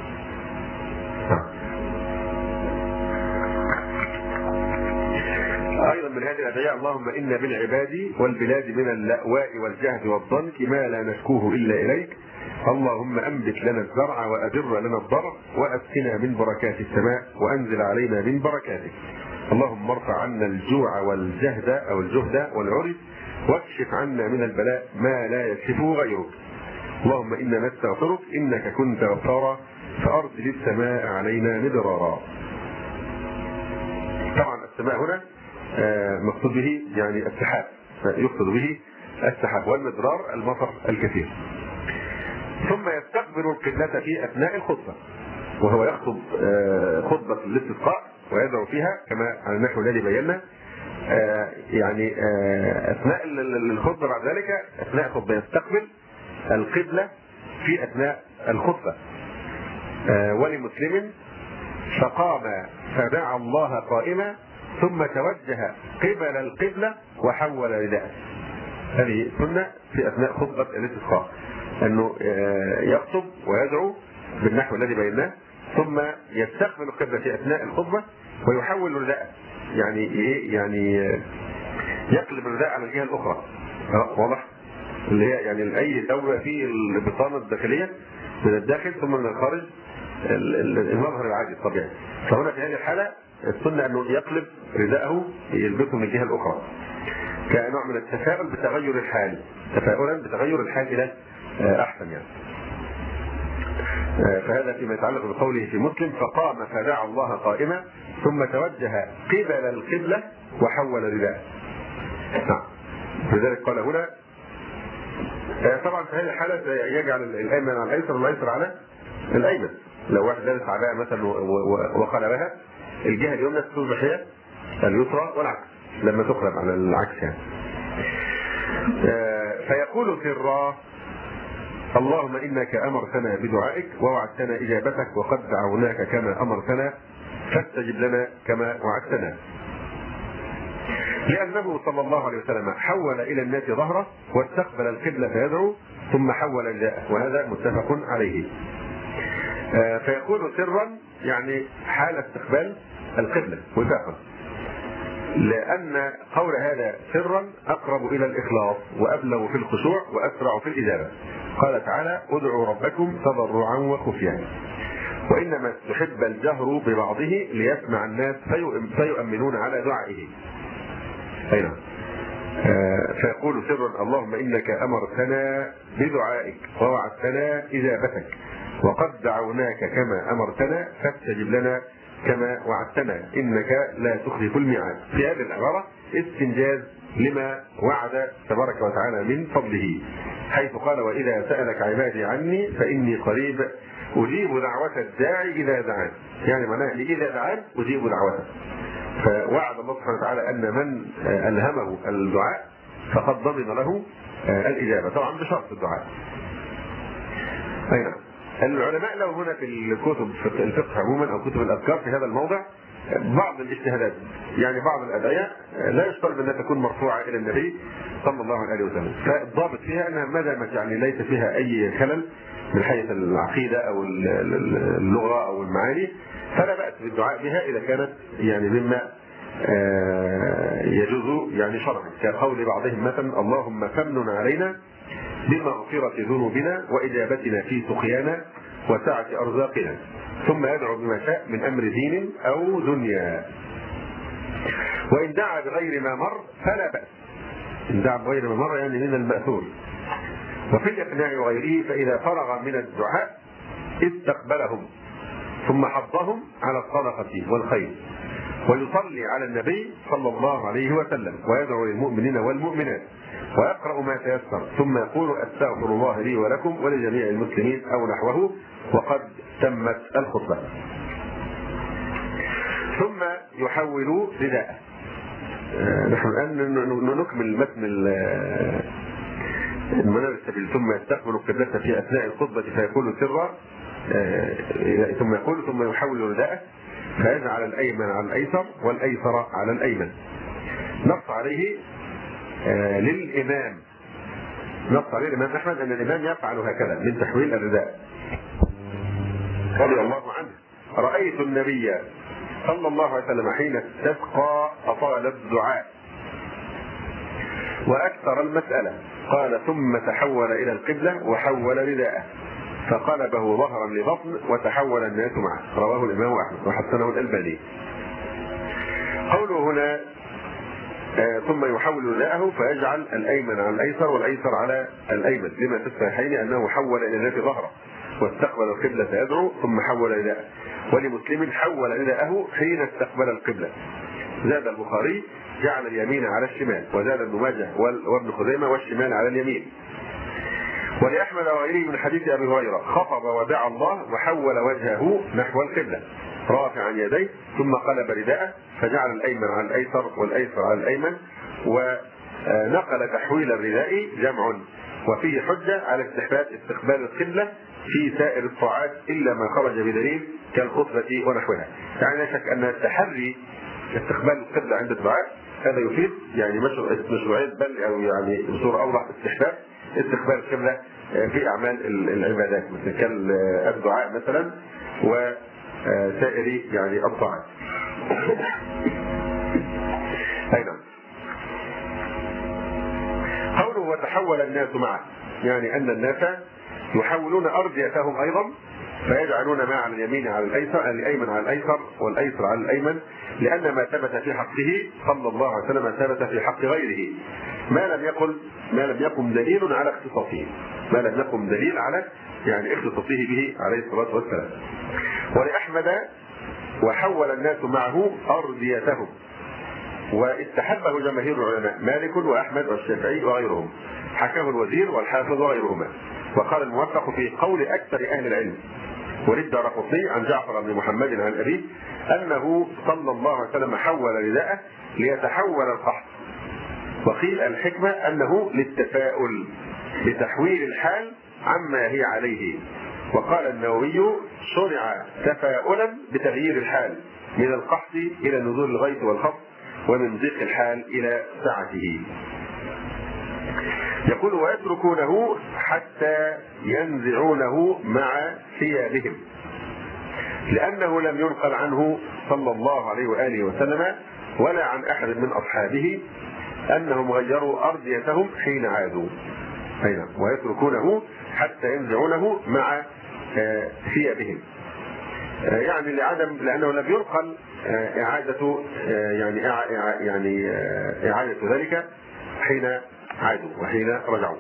ايضا من هذه الادعيه اللهم انا بالعباد والبلاد من اللأواء والجهد والضنك ما لا نشكوه الا اليك، اللهم انبت لنا الزرع وادر لنا الضرع واسقنا من بركات السماء وانزل علينا من بركاتك، اللهم ارفع عنا الجوع والجهد او الجهد والعري واكشف عنا من البلاء ما لا يكشفه غيرك، اللهم انا نستغفرك انك كنت غفارا فارسل السماء علينا مدرارا. طبعا السماء هنا مقصود به يعني السحاب، يقصد به السحاب، والمدرار المطر الكثير. ثم يستقبل القبلة في اثناء الخطبة، وهو يخطب خطبة الاستسقاء ويدعو فيها كما على النحو الذي بينا. يعني اثناء الخطبة بعد ذلك، اثناء الخطبة يستقبل القبلة في اثناء الخطبة. ولمسلم فقام فدعا الله قائما ثم توجه قبل القبلة وحول رداءه. هذه سنة في اثناء خطبة الاستسقاء، انه يخطب ويدعو بالنحو الذي بيناه، ثم يستقبل القبلة في اثناء الخطبة ويحول رداءه، يعني ايه؟ يعني يقلب الرداء على الجهة الاخرى. واضح؟ اللي هي يعني اي دولة فيه البطانة الداخلية من الداخل ثم من الخارج المظهر العادي الطبيعي. فهنا في هذه الحالة السنة انه يقلب رداءه يلبسه من الجهة الاخرى كنوع من التفاؤل بتغير الحال، تفاؤلا بتغير الحال الى احسن يعني. فهذا فيما يتعلق بقوله في مسلم فقام فدعا الله قائما ثم توجه قبل القبلة وحول رداءه. نعم. لذلك قال هنا طبعا في هذه الحالة يجعل الايمن على الايسر والايسر على الايمن. لو واحد لابس عباءة مثلا وقلبها، الجهة اليمنى تصبح هي اليسرى والعكس لما تقلب على العكس يعني. فيقول سرا اللهم انك امرتنا بدعائك ووعدتنا اجابتك وقد دعوناك كما امرتنا فاستجب لنا كما وعدتنا. لانه صلى الله عليه وسلم حول الى الناس ظهره واستقبل القبلة فيدعو ثم حول رداءه، وهذا متفق عليه. فيقول سرا يعني حال استقبال القبلة وفاقا، لأن قول هذا سرا أقرب إلى الإخلاص وأبلغ في الخشوع وأسرع في الإجابة. قال تعالى ادعوا ربكم تضرعا وخفيا، وإنما تحب الجهر ببعضه ليسمع الناس فيؤمنون على دعائه. أين؟ فيقول سرا اللهم إنك أمرتنا بدعائك ووعدتنا إجابتك وقد دعوناك كما أمرتنا فاستجب لنا كما وعدتنا إنك لا تخلف الميعاد. في هذه العبارة استنجاز لما وعد تبارك وتعالى من فضله، حيث قال وإذا سألك عبادي عني فإني قريب أجيب دعوة الداعي إذا دعان، يعني معناه إذا دعان أجيب دعوته. فوعد الله سبحانه وتعالى أن من ألهمه الدعاء فقد ضمن له الإجابة، طبعا بشرط الدعاء. أي نعم. العلماء له هنا في الكتب في الفقه عموما أو كتب الأذكار في هذا الموضع بعض الاجتهادات، يعني بعض الأدعية لا يشترط أنها تكون مرفوعة إلى النبي صلى الله عليه وسلم، فالضابط فيها أنها ما دامت يعني ليس فيها أي خلل من حيث العقيدة أو اللغة أو المعاني فلا بأس بالدعاء بها إذا كانت يعني مما يجوز يعني شرعا، كقول بعضهم مثلا اللهم فمن علينا بمغفرة ذنوبنا وإجابتنا في سقيانا وسعة أرزاقنا، ثم يدعو بما شاء من أمر دين أو دنيا. وإن دعا بغير ما مر فلا بأس، إن دعا بغير ما مر يعني من المأثور. وفي الإقناع وغيره فإذا فرغ من الدعاء استقبلهم ثم حضهم على الصدقة والخير، ويصلي على النبي صلى الله عليه وسلم ويدعو للمؤمنين والمؤمنات ويقرأ ما تيسر، ثم يقول أستغفر الله لي ولكم ولجميع المسلمين أو نحوه، وقد تمت الخطبة. ثم يحول رداءه. نحن الآن نكمل متن المنار السبيل. ثم يستقبل القبلة في أثناء الخطبة فيقول سرا، ثم يحول رداءه فيجعل الأيمن على الأيسر والأيسر على الأيمن. نص عليه للإمام، نص عليه الإمام أحمد أن الإمام يفعل هكذا من تحويل الرداء رضي الله عنه. رأيت النبي صلى الله عليه وسلم حين استسقى أطال الدعاء وأكثر المسألة، قال ثم تحول إلى القبلة وحول رداءه فقلبه ظهرا لبطن وتحول الناس معه. رواه الإمام أحمد وحسنه الألباني. قوله هنا ثم يحول رداءه فيجعل الأيمن على الأيسر والأيسر على الأيمن، لما في الصحيحين أنه حول إلى الناس ظهره واستقبل القبلة يدعو ثم حول رداءه. ولمسلم حول رداءه حين استقبل القبلة. زاد البخاري جعل اليمين على الشمال، وزاد ابن ماجه وابن خزيمة والشمال على اليمين. ولأحمد وغيره من حديث أبي هريرة خطب ودعا الله وحول وجهه نحو القبلة رافعا يديه ثم قلب رداءه فجعل الأيمن على الأيسر والأيسر على الأيمن. ونقل تحويل الرداء جمع، وفيه حجة على استقبال القبلة في سائر الطاعات إلا ما خرج بدليل كالخطبة ونحوها. يعني لا شك أن التحري استقبال القبلة عند الدعاء هذا يفيد يعني مشروعية، بل أو يعني بصورة أوضح استحباب استقبال القبلة في أعمال العبادات مثل كالدعاء مثلا وسائر يعني الطاعات. أيضا قوله وتحول الناس معه، يعني أن الناس يحولون أرضيتهم أيضا فيجعلون ما على اليمين على الأيسر، الأيمن على الأيسر والأيسر على الأيمن، لأن ما ثبت في حقه صلى الله عليه وسلم ثبت في حق غيره ما لم يقم دليل على اختصاصه، ما لم يقم دليل على يعني اختصاصه به عليه الصلاة والسلام. ولأحمد وحول الناس معه أرضيتهم، واستحبه جماهير العلماء مالك وأحمد والشافعي وغيرهم، حكاه الوزير والحافظ وغيرهما. وقال الموفق في قول أكثر أهل العلم وللدارقطني عن جعفر بن محمد عن أبيه أنه صلى الله عليه وسلم حول رداءه ليتحول القحط. وقيل الحكمة أنه للتفاؤل بتحويل الحال عما هي عليه. وقال النووي شرع تفاؤلا بتغيير الحال من القحط إلى نزول الغيث والخفض ومن ضيق الحال إلى سعته. يقول ويتركونه حتى ينزعونه مع ثيابهم، لأنه لم ينقل عنه صلى الله عليه وآله وسلم ولا عن أحد من أصحابه أنهم غيروا أرضيتهم حين عادوا. أيضا ويتركونه حتى ينزعونه مع ثيابهم، يعني لأنه لم ينقل إعادة إعادة ذلك حين عادوا وحين رجعوا.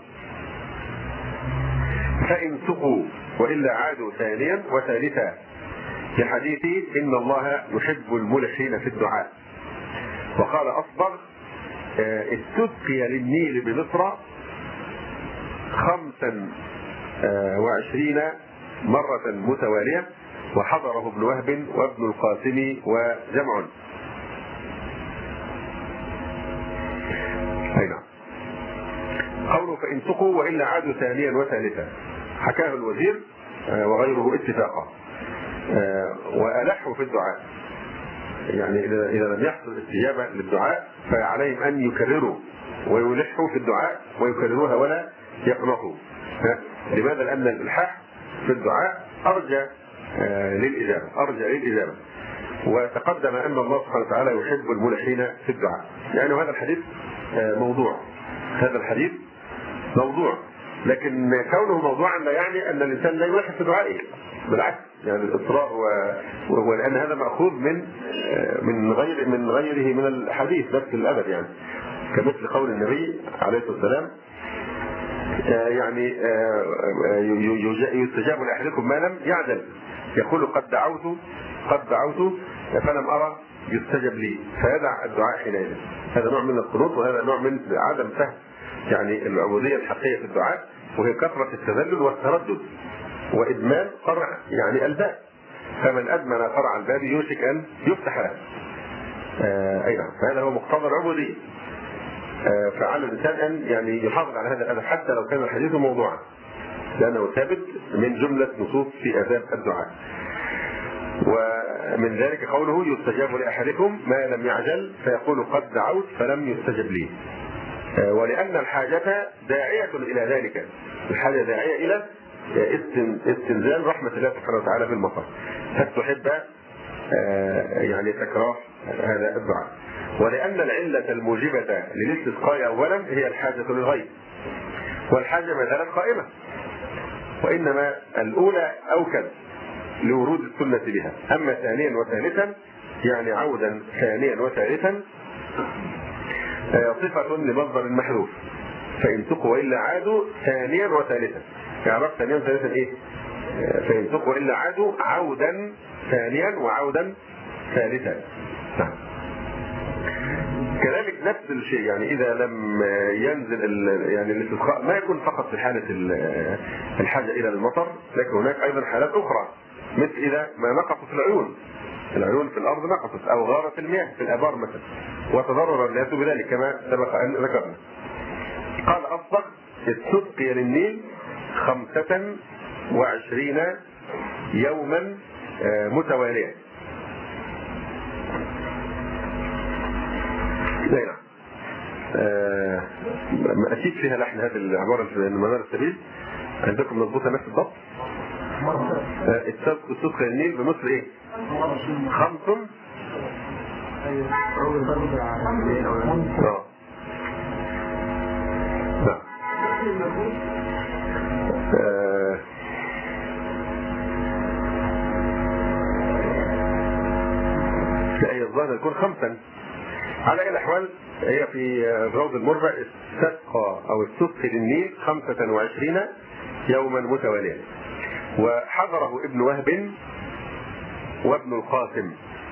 فإن سقوا وإلا عادوا ثانيا وثالثا، لحديث إن الله يحب الملحين في الدعاء. وقال أصبغ استسقي للنيل بمصر 25 مرة متوالية وحضره ابن وهب وابن القاسم وجمع. فإن سقوا وإلا عادوا ثانيا وثالثا. حكاه الوزير وغيره اتفاقا. وألحوا في الدعاء، يعني إذا لم يحصل استجابة للدعاء فعليهم أن يكرروا ويلحوا في الدعاء ويكرروها ولا يقنطوا. لماذا؟ لأن الإلحاح في الدعاء أرجى للإجابة. وتقدم أن الله سبحانه وتعالى يحب الملحين في الدعاء. يعني هذا الحديث موضوع، لكن كونه موضوعا لا يعني أن الإنسان لا يلح في دعائه، بالعكس، يعني الإصرار ولأن هذا مأخوذ من غيره من الحديث نفس الأبد، يعني كمثل قول النبي عليه الصلاة والسلام يعني يستجاب لأحدكم ما لم يعجل، يقول قد دعوت فلم أرى يستجب لي، فيدع الدعاء حينئذ. هذا نوع من القنوط، وهذا نوع من عدم فهم يعني العبودية الحقيقية في الدعاء، وهي كثرة التذلل والتردد وإدمان فرع يعني الباب. فمن أدمن فرع الباب يوشك أن يفتح له. أي نعم، فهذا هو مقتضى العبودية. فعلى الإنسان أن يعني يحافظ على هذا الأدب حتى لو كان الحديث موضوعا، لأنه ثابت من جملة نصوص في آداب الدعاء. ومن ذلك قوله يستجاب لأحدكم ما لم يعجل فيقول قد دعوت فلم يستجب لي. ولأن الحاجة داعية إلى ذلك، الحاجة داعية إلى استنزال رحمة الله سبحانه وتعالى في المطر، فتحب يعني تكره هذا الدعاء. ولأن العلة الموجبة للاستسقاء أولا هي الحاجة للغيث، والحاجة مثلا قائمة، وإنما الأولى أوكد لورود السنة بها. أما ثانيا وثالثا يعني عودا ثانيا وثالثا صفة لمصدر محذوف، فإن سقوا وإلا عادوا ثانيا وثالثا. يعني ثانيا وثالثا إيه؟ فإن سقوا وإلا عادوا عودا ثانيا وعودا ثالثا. كذلك نفس الشيء، يعني إذا لم ينزل يعني الاستسقاء ما يكون فقط في حالة الحاجة إلى المطر، لكن هناك أيضا حالات أخرى، مثل إذا ما نقصت العيون في الأرض نقصت، أو غارت المياه في الآبار مثلا، وتضرر الناس بذلك كما سبق أن ذكرنا. قال أصدق استسقي للنيل 25 يوما متواليا. نعم، أكيد فيها لحن هذه العبارة في منار السبيل. عندكم مضبوطة نفس الضبط؟ استسقي النيل بمصر إيه؟ 5 لا، الظاهر يكون 5. على أي الأحوال هي في روض المربع استسقى أو استسقي للنيل 25 يوما متواليا. وحضره ابن وهب وابن القاسم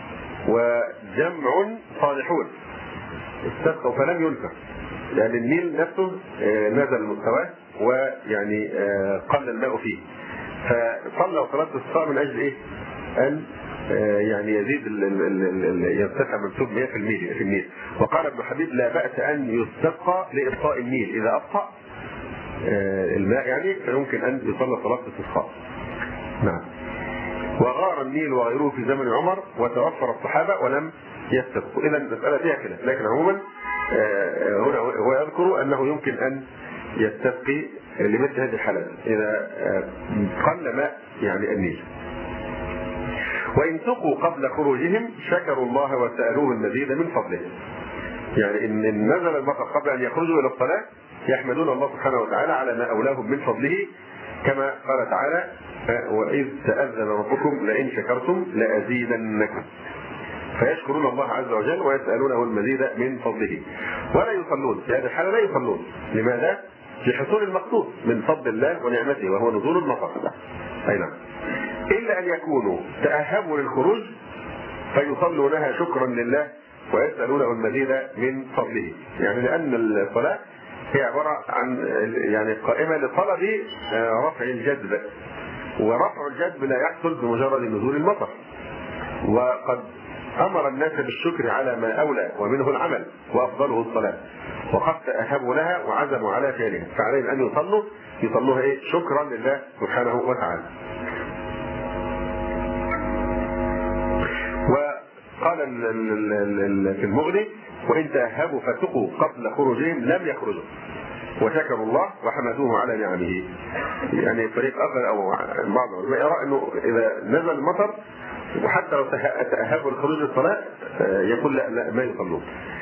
وجمع صالحون، استسقوا فلم ينفع، يعني النيل نفسه نزل مستواه ويعني قل الماء فيه، فصلوا صلاة الاستسقاء من أجل إيه؟ أن يعني يزيد يرتفع منسوب 100 في النيل. وقال ابن حبيب لا بأس أن يستسقى لإبطاء النيل، إذا أبطأ الماء يعني فيمكن أن يصلى صلاة الاستسقاء. نعم. وغار النيل وغيره في زمن عمر وتوفر الصحابة ولم يستسقوا. إذا المسألة فيها كده، لكن عموما هنا هو يذكر أنه يمكن أن يستسقي لمثل هذه الحالات إذا قل ماء يعني النيل. وإن سقوا قبل خروجهم شكروا الله وسألوه المزيد من فضله. يعني إن نزل المطر قبل أن يخرجوا إلى الصلاة يحمدون الله سبحانه وتعالى على ما أولاهم من فضله، كما قال تعالى وإذ تأذن ربكم لئن شكرتم لأزيدنكم، فيشكرون الله عز وجل ويسألونه المزيد من فضله. ولا يصلون في هذه الحالة، لا يصلون. لماذا؟ لحصول المقصود من فضل الله ونعمته وهو نزول المطر. أي نعم. إلا أن يكونوا تأهبوا للخروج فيصلونها شكرا لله ويسألونه المزيد من فضله. يعني لأن الصلاة هي عبارة عن يعني قائمة لطلب رفع الجذب، ورفع الجذب لا يحصل بمجرد نزول المطر. وقد أمر الناس بالشكر على ما أولى ومنه العمل وأفضله الصلاة. وقد تأهبوا لها وعزموا على فعلها، فعليهم أن يصلوها شكرا لله سبحانه وتعالى. وقال في المغني: وإن تأهبوا فسقوا قبل خروجهم لم يخرجوا وشكروا الله وحمدوه على نعمه. يعني فريق آخر أو بعض العلماء يرى أنه إذا نزل المطر وحتى لو تأهبوا لخروج الصلاة يقول لا ما يصلون.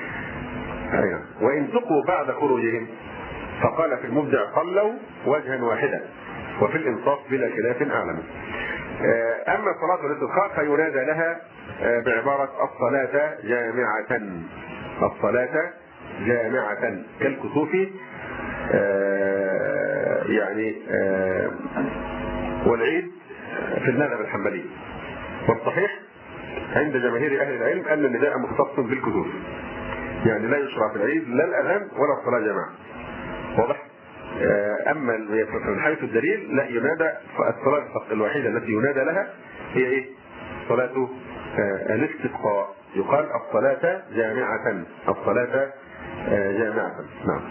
وإن سقوا بعد خروجهم فقال في المبدع: صلوا وجها واحدا، وفي الإنصاف بلا خلاف أعلم. أما صلاة الاستسقاء فينادى لها بعبارة الصلاة جامعة، الصلاة جامعة كالكسوف، يعني والعيد في المذهب الحنبلي. والصحيح عند جماهير أهل العلم أن النداء مختص بالكسوف، يعني لا يشرع في العيد لا الأذان ولا الصلاة جماعة. واضح؟ أما من حيث الدليل لا ينادى، الصلاة الوحيدة التي ينادى لها هي صلاة الاستسقاء، يقال الصلاة جامعة، الصلاة جامعة. نعم.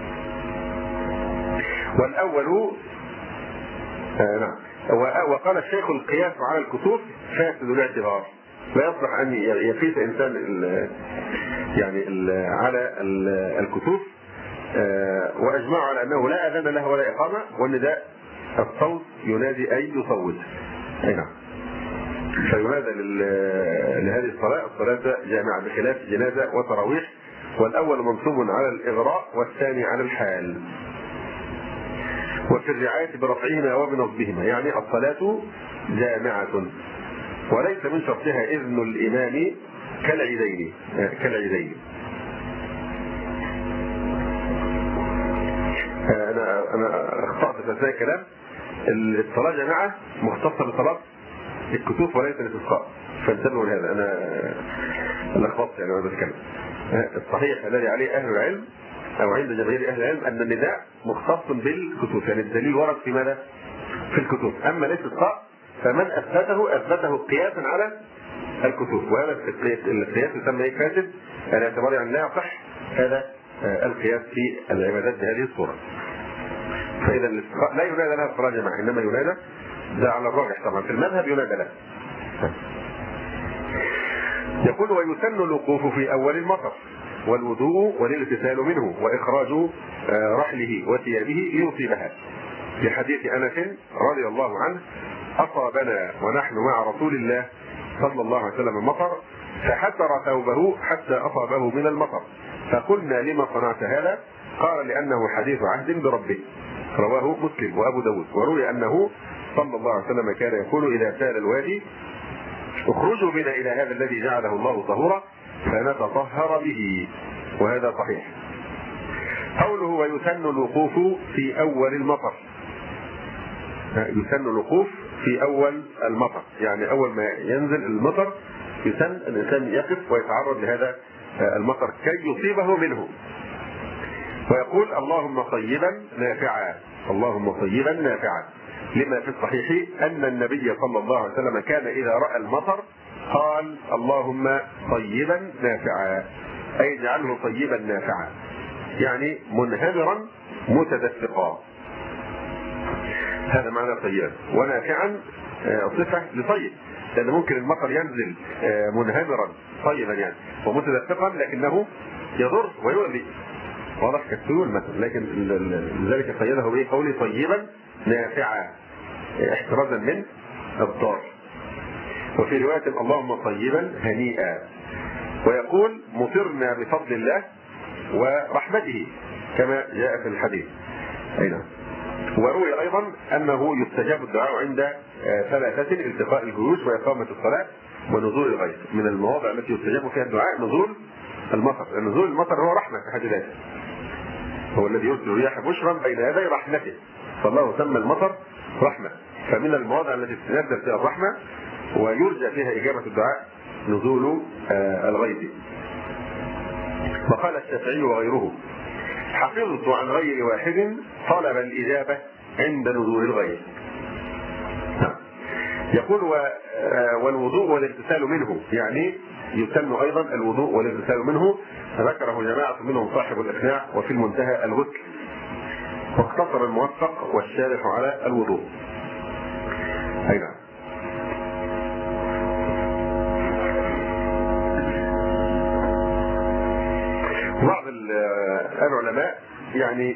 والأول نعم. وقال الشيخ: القياس على الكسوف فاسد الاعتبار، لا يصلح أن يقيس إنسان يعني على الكسوف، وأجمعوا على أنه لا أذان له ولا إقامة، والنداء الصوت ينادي أي يصوت. نعم. فينادى لهذه الصلاة جامعة بخلاف جنازة وتراويح، والأول منصوب على الإغراء والثاني على الحال. وفي الرعاية برفعهما وبنصبهما، يعني الصلاة جامعة وليس من شرطها إذن الإمام كالعيدين. أنا أخطأت في أثناء الكلام. الصلاة جامعة مختصة بصلاة الكسوف وليس الاستسقاء، فانتبهوا لهذا. أنا أخطأت يعني وأنا بتكلم. الصحيح الذي عليه أهل العلم أو عند جماهير أهل العلم أن النداء مختص بالكسوف، يعني الدليل ورد في ماذا؟ في الكسوف. أما الاستسقاء فمن أثبته قياسا على الكسوف، وهذا القياس يسمى فاسد الاعتبار، يعني لا يصح هذا القياس في العبادات بهذه الصورة. فإذا الاستسقاء لا ينادى لها الصلاة جماعة، إنما ينادى ده على الراجح طبعا في المذهب ينادى لها. يقول: ويسن الوقوف في أول المطر والوضوء والاغتسال منه وإخراج رحله وثيابه ليصيبها، لحديث أنس رضي الله عنه: أصابنا ونحن مع رسول الله صلى الله عليه وسلم المطر فحسر ثوبه حتى أصابه من المطر، فقلنا: لما صنعت هذا؟ قال: لأنه حديث عهد بربه. رواه مسلم وأبو داود. وروي أنه صلى الله عليه وسلم كان يقول: إذا سال الوادي اخرجوا بنا إلى هذا الذي جعله الله طهورا فنتطهر به، وهذا صحيح. قوله: ويسن الوقوف في أول المطر، يسن الوقوف في أول المطر، يعني أول ما ينزل المطر يسن الإنسان يقف ويتعرض لهذا المطر كي يصيبه منه، ويقول: اللهم طيبا نافعا، اللهم طيبا نافعا، لما في الصحيح أن النبي صلى الله عليه وسلم كان إذا رأى المطر قال: اللهم طيبا نافعا، أي اجعله طيبا نافعا، يعني منهمرا متدفقا، هذا معنى طيبا. ونافعا صفة لطيب، لأن ممكن المطر ينزل منهمرا طيبا يعني ومتدفقا لكنه يضر ويؤذي، واضح كالسيول مثلا، لكن لذلك قيده بقوله طيبا نافعا احترازا من الضار. وفي رواية: اللهم طيبا هنيئا. ويقول: مطرنا بفضل الله ورحمته، كما جاء في الحديث. أين؟ وروي أيضا أنه يستجاب الدعاء عند ثلاثة: التقاء الجيوش وإقامة الصلاة ونزول الغيث. من المواضع التي يستجاب فيها الدعاء نزول المطر، نزول المطر هو رحمة في حد ذاته، هو الذي يرسل الرياح بشرا بين يدي رحمته، فالله سمى المطر رحمة. فمن المواضع التي تنزل فيها الرحمة ويرجى فيها إجابة الدعاء نزول الغيث. وقال الشافعي وغيره: حفظت عن غير واحد طلب الإجابة عند نزول الغيث. يقول: والوضوء والاغتسال منه، يعني يسن أيضا الوضوء والاغتسال منه، ذكره جماعة منهم صاحب الإقناع وفي المنتهى الغسل، واقتصر الموفق والشارح على الوضوء. أي نعم. بعض العلماء يعني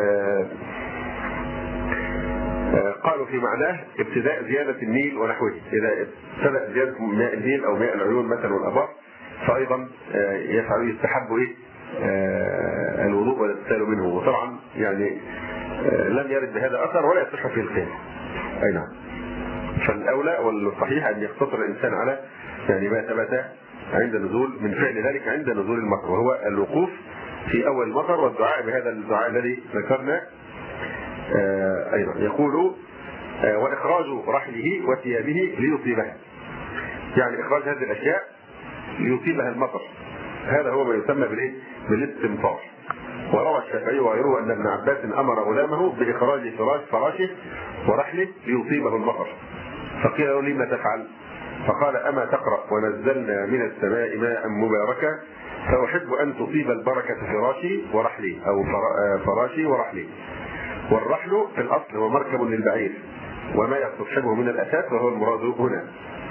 قالوا في معناه ابتداء زيادة النيل ونحوه، إذا ابتدأ زيادة ماء النيل أو ماء العيون مثلا والآبار فأيضا يستحب الوضوء والاغتسال منه، وطبعا يعني لم يرد بهذا أثر ولا يصح فيه القياس. أي نعم. فالأولى والصحيح أن يقتصر الإنسان على يعني ما ثبت عند نزول من فعل ذلك عند نزول المطر، وهو الوقوف في أول المطر والدعاء بهذا الدعاء الذي ذكرنا. أيضا يقول وإخراج رحله وثيابه ليصيبها، يعني إخراج هذه الأشياء ليصيبها المطر، هذا هو ما يسمى بالاستمطار. وروى الشافعي وغيره أن ابن عباس أمر غلامه بإخراج فراشه ورحله ليصيبه المطر، فقيل له لما تفعل؟ فقال أما تقرأ ونزلنا من السماء ماء مباركا فأحب أن تصيب البركة فراشي ورحلي أو فراشي ورحلي. والرحل في الأصل هو مركب للبعير وما يستصحبه من الأساس وهو المراد هنا.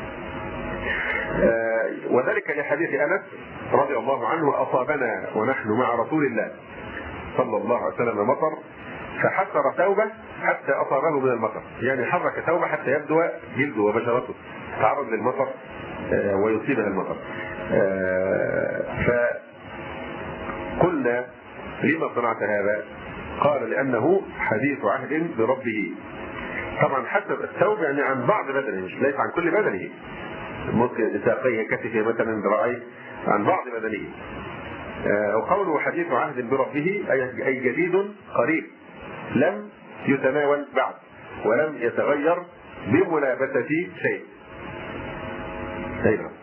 وذلك لحديث أنس رضي الله عنه أصابنا ونحن مع رسول الله صلى الله عليه وسلم مطر فحسر ثوبه حتى أصابه من المطر، يعني حرك ثوبه حتى يبدو جلده وبشرته تعرض للمطر ويصيبها المطر. فقلنا لما صنعت هذا؟ قال لأنه حديث عهد بربه. طبعا حسب الثوب يعني عن بعض بدنه، مش ليس عن كل بدنه، ممكن ساقيه كتفه مثلا ذراعيه، عن بعض بدنه. وقوله حديث عهد بربه أي جديد قريب لم يتناول بعد ولم يتغير بملابسة شيء. أيضا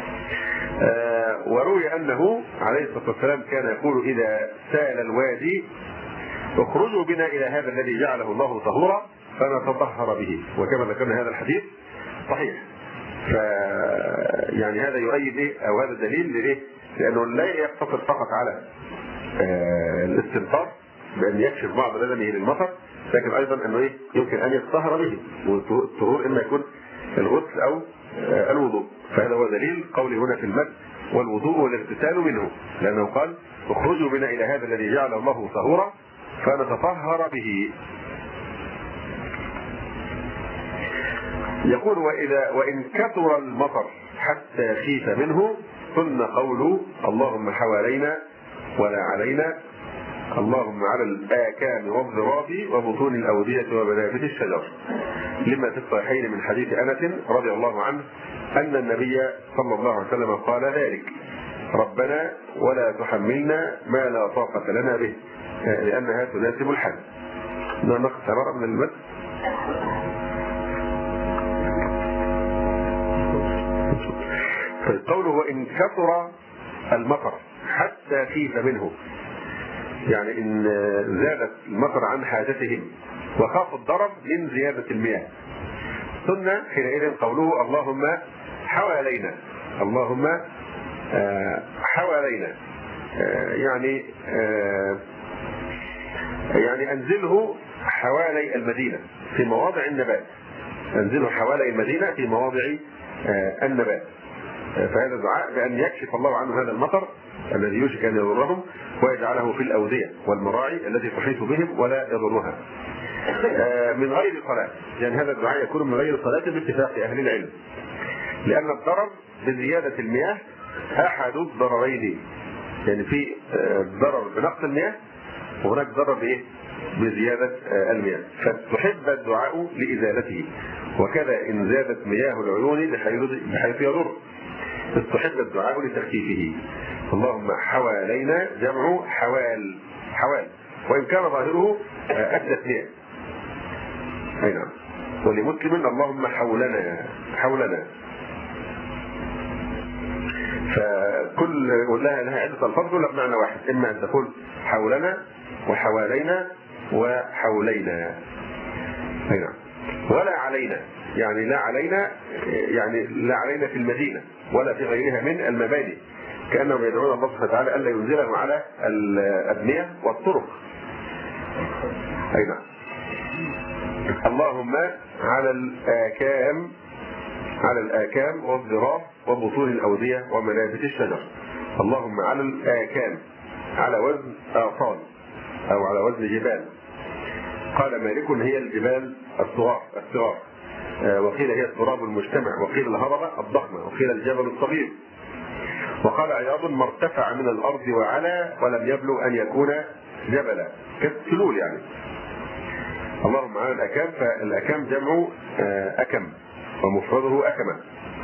وروي أنه عليه الصلاة والسلام كان يقول إذا سال الوادي اخرجوا بنا إلى هذا الذي جعله الله طهورا فنتطهر به، وكما ذكرنا هذا الحديث صحيح. يعني هذا يؤيد أو هذا دليل لإيه؟ لأنه لا يقتصر فقط على الاستمطار بأن يكشف بعض بدنه للمطر، لكن أيضا أنه يمكن أن يتطهر به، والطهور إما يكون الغسل أو الوضوء. فهذا هو دليل قوله هنا في المد والوضوء والاغتسال منه، لأنه قال اخرجوا بنا إلى هذا الذي جعل الله طهورا فنتطهر به. يقول وإن كثر المطر حتى خيف منه سن قول اللهم حوالينا ولا علينا، اللهم على الآكام والضراب وبطون الأودية ومنابت الشجر، لما في الصحيحين من حديث أنس رضي الله عنه أن النبي صلى الله عليه وسلم قال ذلك: ربنا ولا تحملنا ما لا طاقة لنا به، لأنها تناسب الحال. نقص عبارة من المد. طيب قوله وإن كثر المطر حتى خيف منه، يعني إن زادت المطر عن حاجتهم وخافوا الضرر من زيادة المياه، سنة حينئذ قوله اللهم حوالينا، اللهم حوالينا، يعني أنزله حوالي المدينة في مواضع النبات، أنزله حوالي المدينة في مواضع النبات. فهذا دعاء بأن يكشف الله عنه هذا المطر الذي يوشك أن يضرهم ويجعله في الأودية والمراعي التي تحيط بهم ولا يضرها من غير صلاة. يعني هذا الدعاء يكون من غير صلاة باتفاق أهل العلم، لأن الضرر بزيادة المياه أحد الضررين، يعني في ضرر بنقص المياه وهناك ضرر بزيادة المياه، فتحب الدعاء لإزالته. وكذا إن زادت مياه العيون بحيث يضر استحب الدعاء لتخفيفه. اللهم حوالينا جمع حوال، وإن كان ظاهره التثنية. أي نعم. ولمسلم اللهم حولنا. فكل لها عدة الفاظ ولا بمعنى واحد، إما أن تقول حولنا وحوالينا وحولينا. أي نعم. ولا علينا، يعني لا علينا، يعني لا علينا في المدينة ولا في غيرها من المباني، كأنهم يدعون الله سبحانه وتعالى ألا ينزلهم على الأبنية والطرق. أي نعم. اللهم على الآكام والضراب وبطون الأودية ومنابت الشجر. اللهم على الآكام، على وزن آصال أو على وزن جبال. قال مالك هي الجبال الصغار، وقيل هي التراب المجتمع، وقيل الهضبة الضخمة، وقيل الجبل الصغير. وقال عياض ما ارتفع من الأرض وعلى ولم يبلغ أن يكون جبلا، كالسلول يعني. اللهم على الأكام، فالأكام جمع أكم ومفرده أكمة.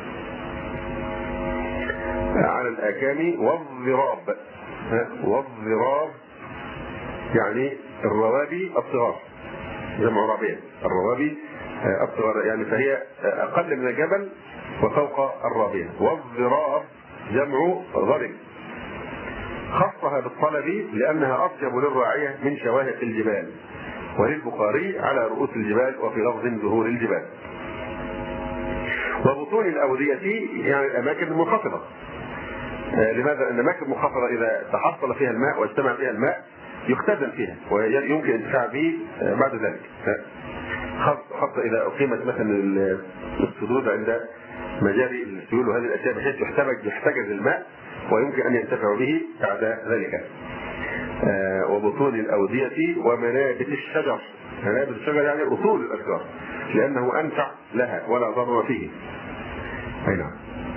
على الآكام والضراب يعني الروابي الصغار، جمع رابية، الروابي الصغار يعني، فهي أقل من الجبل وفوق الرابية. والضراب جمع ضرب، خصها بالطلب لأنها أطيب للراعية من شواهق الجبال، وللبخاري على رؤوس الجبال وفي لفظ ظهور الجبال. وبطون الأودية يعني الأماكن المنخفضة. لماذا؟ أن الأماكن المنخفضة إذا تحصل فيها الماء واجتمع فيها الماء يختزن فيها ويمكن الانتفاع به بعد ذلك، خاصة إذا أقيمت مثلا السدود عند مجاري السيول وهذه الأشياء بحيث يحتجز الماء ويمكن أن ينتفع به بعد ذلك. وبطون الأودية ومنابت الشجر. منابت الشجر يعني أصول الأشجار، لأنه أنفع لها ولا ضرر فيه. أي نعم.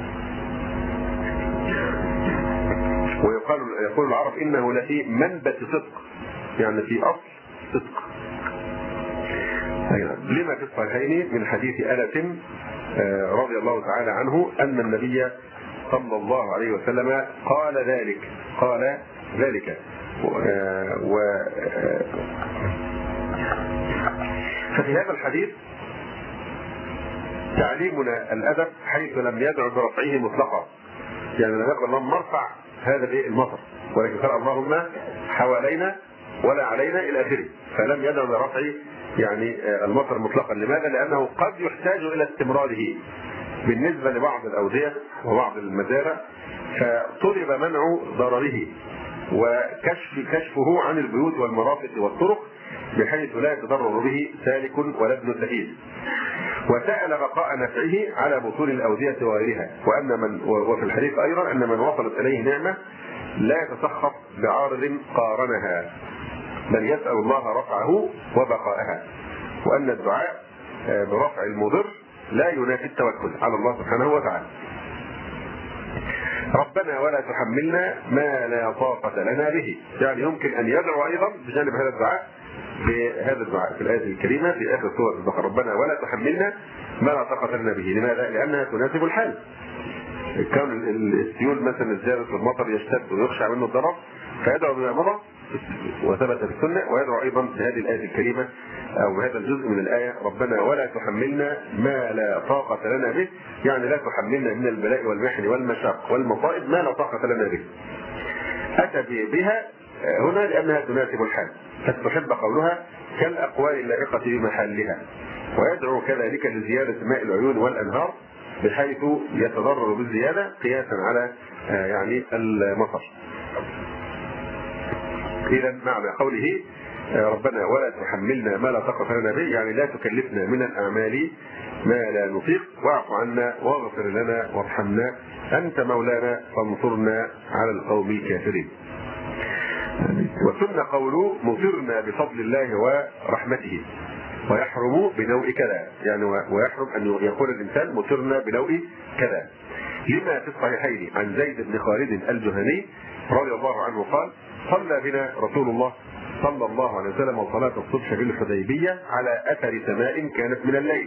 يقول العرب إنه لفي منبت صدق، يعني في أصل صدق. أي نعم. لما في الصحيحين من حديث أنس رضي الله تعالى عنه أن النبي صلى الله عليه وسلم قال ذلك ففي هذا الحديث تعليمنا الأدب حيث لم يدعو برفعه مطلقا، يعني لم يقل اللهم ارفع هذا المطر، ولكن قال اللهم حوالينا ولا علينا إلى آخره، فلم يدعو برفع يعني المطر مطلقا. لماذا؟ لأنه قد يحتاج إلى استمراره بالنسبة لبعض الأودية وبعض المزارع، فطلب منع ضرره وكشفه عن البيوت والمرافق والطرق بحيث لا يتضرر به سالك ولا ابن سبيل. وسأل بقاء نفعه على بطون الأودية وغيرها، وفي الحديث أيضا أن من وصلت إليه نعمة لا يتسخط بعارض قارنها، بل يسأل الله رفعه وبقاءها، وأن الدعاء برفع المضر لا ينافي التوكل على الله سبحانه وتعالى. ربنا ولا تحملنا ما لا طاقة لنا به، يعني يمكن أن يدعو أيضا بجانب هذا الدعاء بهذا الدعاء في الآية الكريمة في آخر سورة البقرة: ربنا ولا تحملنا ما لا طاقة لنا به. لماذا؟ لأنها تناسب الحال. كون السيول مثلا الزيادة في المطر يشتد ويخشى منه الضرر فيدعو بما مضى وثبت في السنة، ويدعو أيضا بهذه الآية الكريمة أو بهذا الجزء من الآية: ربنا ولا تحملنا ما لا طاقة لنا به، يعني لا تحملنا من البلاء والمحن والمشاق والمصائب ما لا طاقة لنا به. أتى بها هنا لأنها تناسب الحال، فتحب قولها كالأقوال اللائقة بمحلها، ويدعو كذلك لزيادة ماء العيون والأنهار بحيث يتضرر بالزيادة قياسا على يعني المطر. إذا معنى قوله ربنا ولا تحملنا ما لا طاقة لنا به يعني لا تكلفنا من الأعمال ما لا نطيق، واعف عنا واغفر لنا وارحمنا أنت مولانا فانصرنا على القوم الكافرين. وسن قوله مطرنا بفضل الله ورحمته، ويحرم بنوع كذا، يعني ويحرم أن يقول الإنسان مطرنا بنوع كذا، لما في الصحيحين عن زيد بن خالد الجهني رضي الله عنه قال: صلى بنا رسول الله صلى الله عليه وسلم صلاة الصبح بالحديبية على أثر سماء كانت من الليل،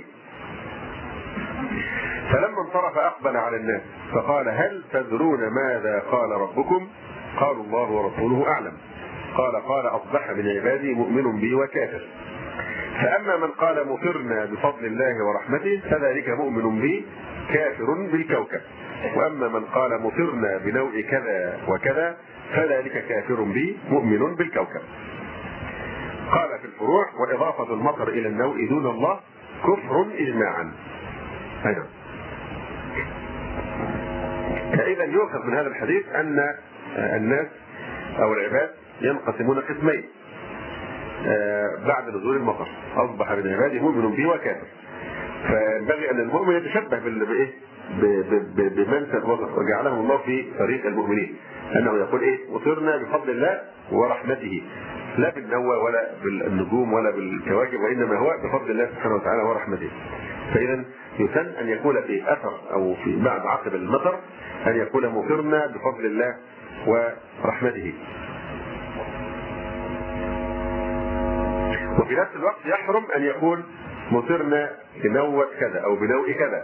فلما انصرف أقبل على الناس فقال: هل تدرون ماذا قال ربكم؟ قالوا: الله ورسوله أعلم. قال: أصبح من عبادي مؤمن بي وكافر، فأما من قال مطرنا بفضل الله ورحمته فذلك مؤمن بي كافر بالكوكب، وأما من قال مطرنا بنوع كذا وكذا فذلك كافر بي مؤمن بالكوكب. قال في الفروع: وإضافة المطر إلى النوع دون الله كفر إجماعا. أيضا إذا يؤخذ من هذا الحديث أن الناس أو العباد ينقسمون قسمين بعد نزول المطر. أصبح من عباده مؤمن به وكافر، فينبغي أن المؤمن يتشبه بمن وصف وجعله الله في طريق المؤمنين، أنه يقول مطرنا بفضل الله ورحمته، لا بالنوى ولا بالنجوم ولا بالكواكب، وإنما هو بفضل الله سبحانه وتعالى ورحمته. فإذا يسن أن يكون في أثر أو في بعد عقب المطر أن يكون مطرنا بفضل الله ورحمته. وفي نفس الوقت يحرم أن يكون مطرنا بنوة كذا أو بنوء كذا.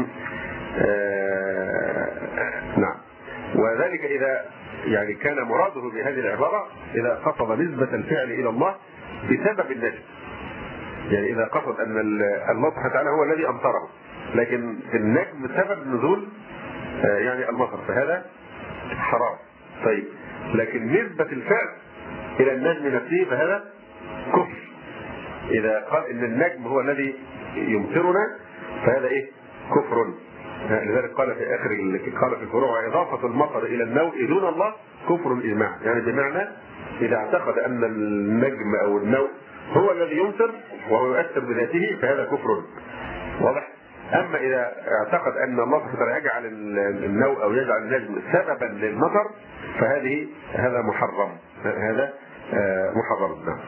نعم. وذلك إذا يعني كان مراده بهذه العبارة إذا قصد نسبة الفعل إلى الله بسبب النجم، يعني إذا قصد أن الله سبحانه وتعالى هو الذي أمطره، لكن النجم سبب نزول يعني المطر، فهذا حرام. طيب، لكن نسبة الفعل إلى النجم نفسه فهذا كفر. إذا قال إن النجم هو الذي يمطرنا فهذا كفر. لذلك قال في آخر قال في الفروع: إضافة المطر إلى النوء دون الله كفر إجماعا. يعني بمعنى إذا اعتقد أن النجم أو النوء هو الذي يمطر وهو يؤثر بذاته فهذا كفر. واضح؟ أما إذا اعتقد أن الله سبحانه وتعالى يجعل النوء أو يجعل النجم سببا للمطر هذا محرم. هذا محرم. نعم.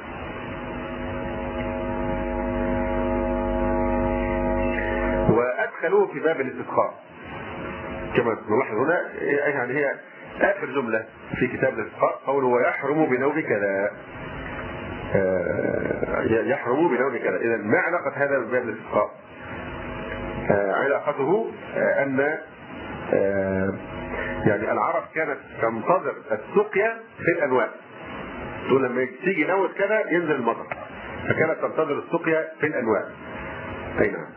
وأدخلوه في باب الاستسقاء كما نلاحظ هنا، يعني هي آخر جملة في كتاب الاستسقاء قوله: ويحرم بنوء كذا. يحرم بنوء كذا. إذا ما علاقة هذا بباب الاستسقاء؟ علاقته أن يعني العرب كانت تنتظر السقيا في الأنواء، تقول لما تيجي نوة كذا ينزل المطر، فكانت تنتظر السقيا في الأنواء. أي نعم.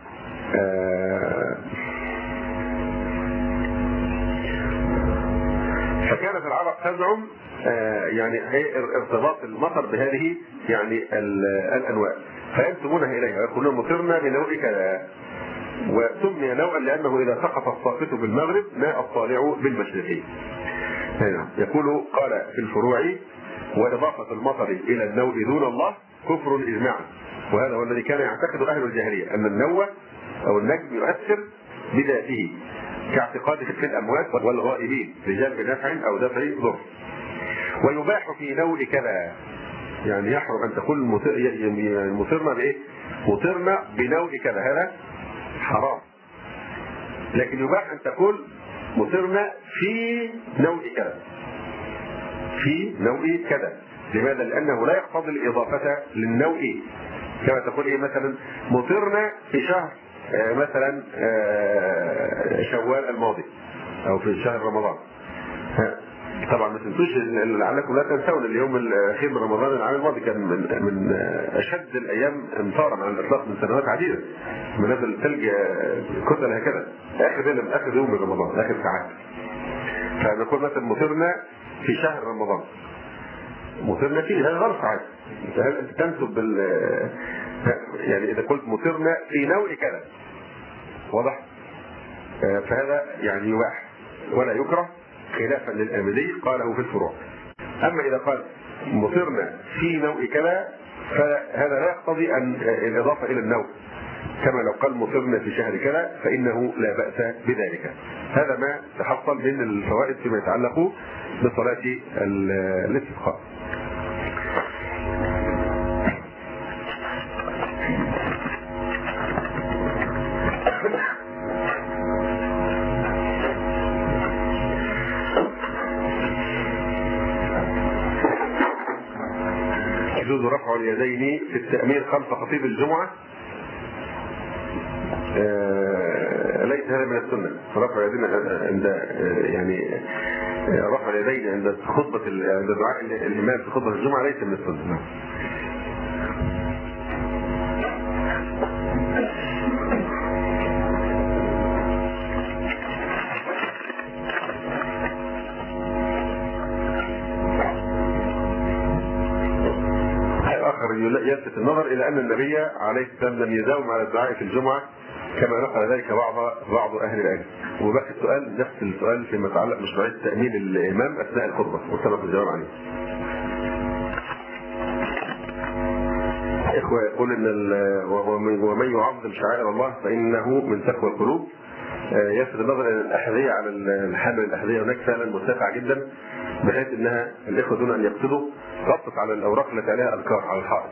فكانت العرب تزعم يعني ارتباط المطر بهذه يعني الأنواع، فينسبونها إليها ويقولون مطرنا بنوء كذا. وسمي نوءا لأنه إذا سقط الساقط بالمغرب ماء الطالع بالمشرق. يقول قال في الفروع: وإضافة المطر إلى النوء دون الله كفر إجماعا. وهذا هو الذي كان يعتقد أهل الجاهلية، أن النوء أو النجم يؤثر بذاته كاعتقاده في الأموات والغائبين رجال بنفع أو دفع ضر. ويباح في نوء كذا، يعني يحرم أن تقول مطرنا بإيه؟ مطرنا بنوء كذا، هذا حرام. لكن يباح أن تقول مطرنا في نوء كذا، في نوء كذا. لماذا؟ لأنه لا يقتضي الإضافة للنوء. كما تقول مثلا مطرنا في شهر مثلا شوال الماضي أو في شهر رمضان. طبعا ما تنسوش لعلكم لا تنسون اليوم الاخير من رمضان العام الماضي كان من اشد الايام امطارا على الاطلاق من سنوات عديده، منازل الثلج كتل هكذا اخر يوم من رمضان، اخر ساعات. فنقول مثلا مطرنا في شهر رمضان، مطرنا فيه، هذا غلط عادي. هل انت تنسب يعني اذا قلت مطرنا في نوء كذا، واضح؟ فهذا يعني يباح ولا يكره خلافا للآمدي قاله في الفروع. أما إذا قال مطرنا في نوء كذا فهذا لا يقتضي أن الإضافة إلى النوء، كما لو قال مطرنا في شهر كذا فإنه لا بأس بذلك. هذا ما تحصل من الفوائد فيما يتعلق بصلاة الاستسقاء. يجوز رفع اليدين في التأمين خلف خطيب الجمعة. ليس هذا من السنة. رفع اليدين عند يعني رفع اليدين عند خطبة عند دعاء الإمام في خطبة الجمعة ليس من السنة. يلتف لفت النظر الى ان النبي عليه السلام لم يداوم على الدعاء في الجمعه كما نقل ذلك بعض اهل العلم. وبقي السؤال نفس السؤال فيما يتعلق بمشروعيه تامين الامام اثناء الخطبه وسبق الجواب عليه. اخوه يقول ان ومن يعظم شعائر الله فانه من تقوى القلوب. يلفت النظر ان الاحذيه على الحامل الاحذيه هناك فعلا مرتفعه جدا بحيث انها الاخوه دون ان يقصدوا غطت على الاوراق التي عليها اذكار على الحائط.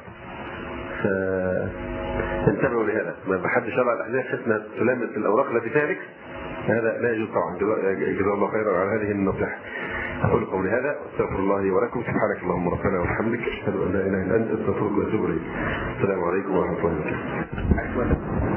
انتبهوا لهذا، ما حدش شرع الاحذيه بحيث انها تلامس الاوراق التي فيها ذكر، هذا لا يجوز طبعا. جزاه الله خيرا على هذه النصيحه. اقول قولي هذا واستغفر الله لي ولكم. سبحانك اللهم ربنا وبحمدك اشهد ان لا اله الا انت استغفرك واتوب اليك. السلام عليكم ورحمه الله وبركاته.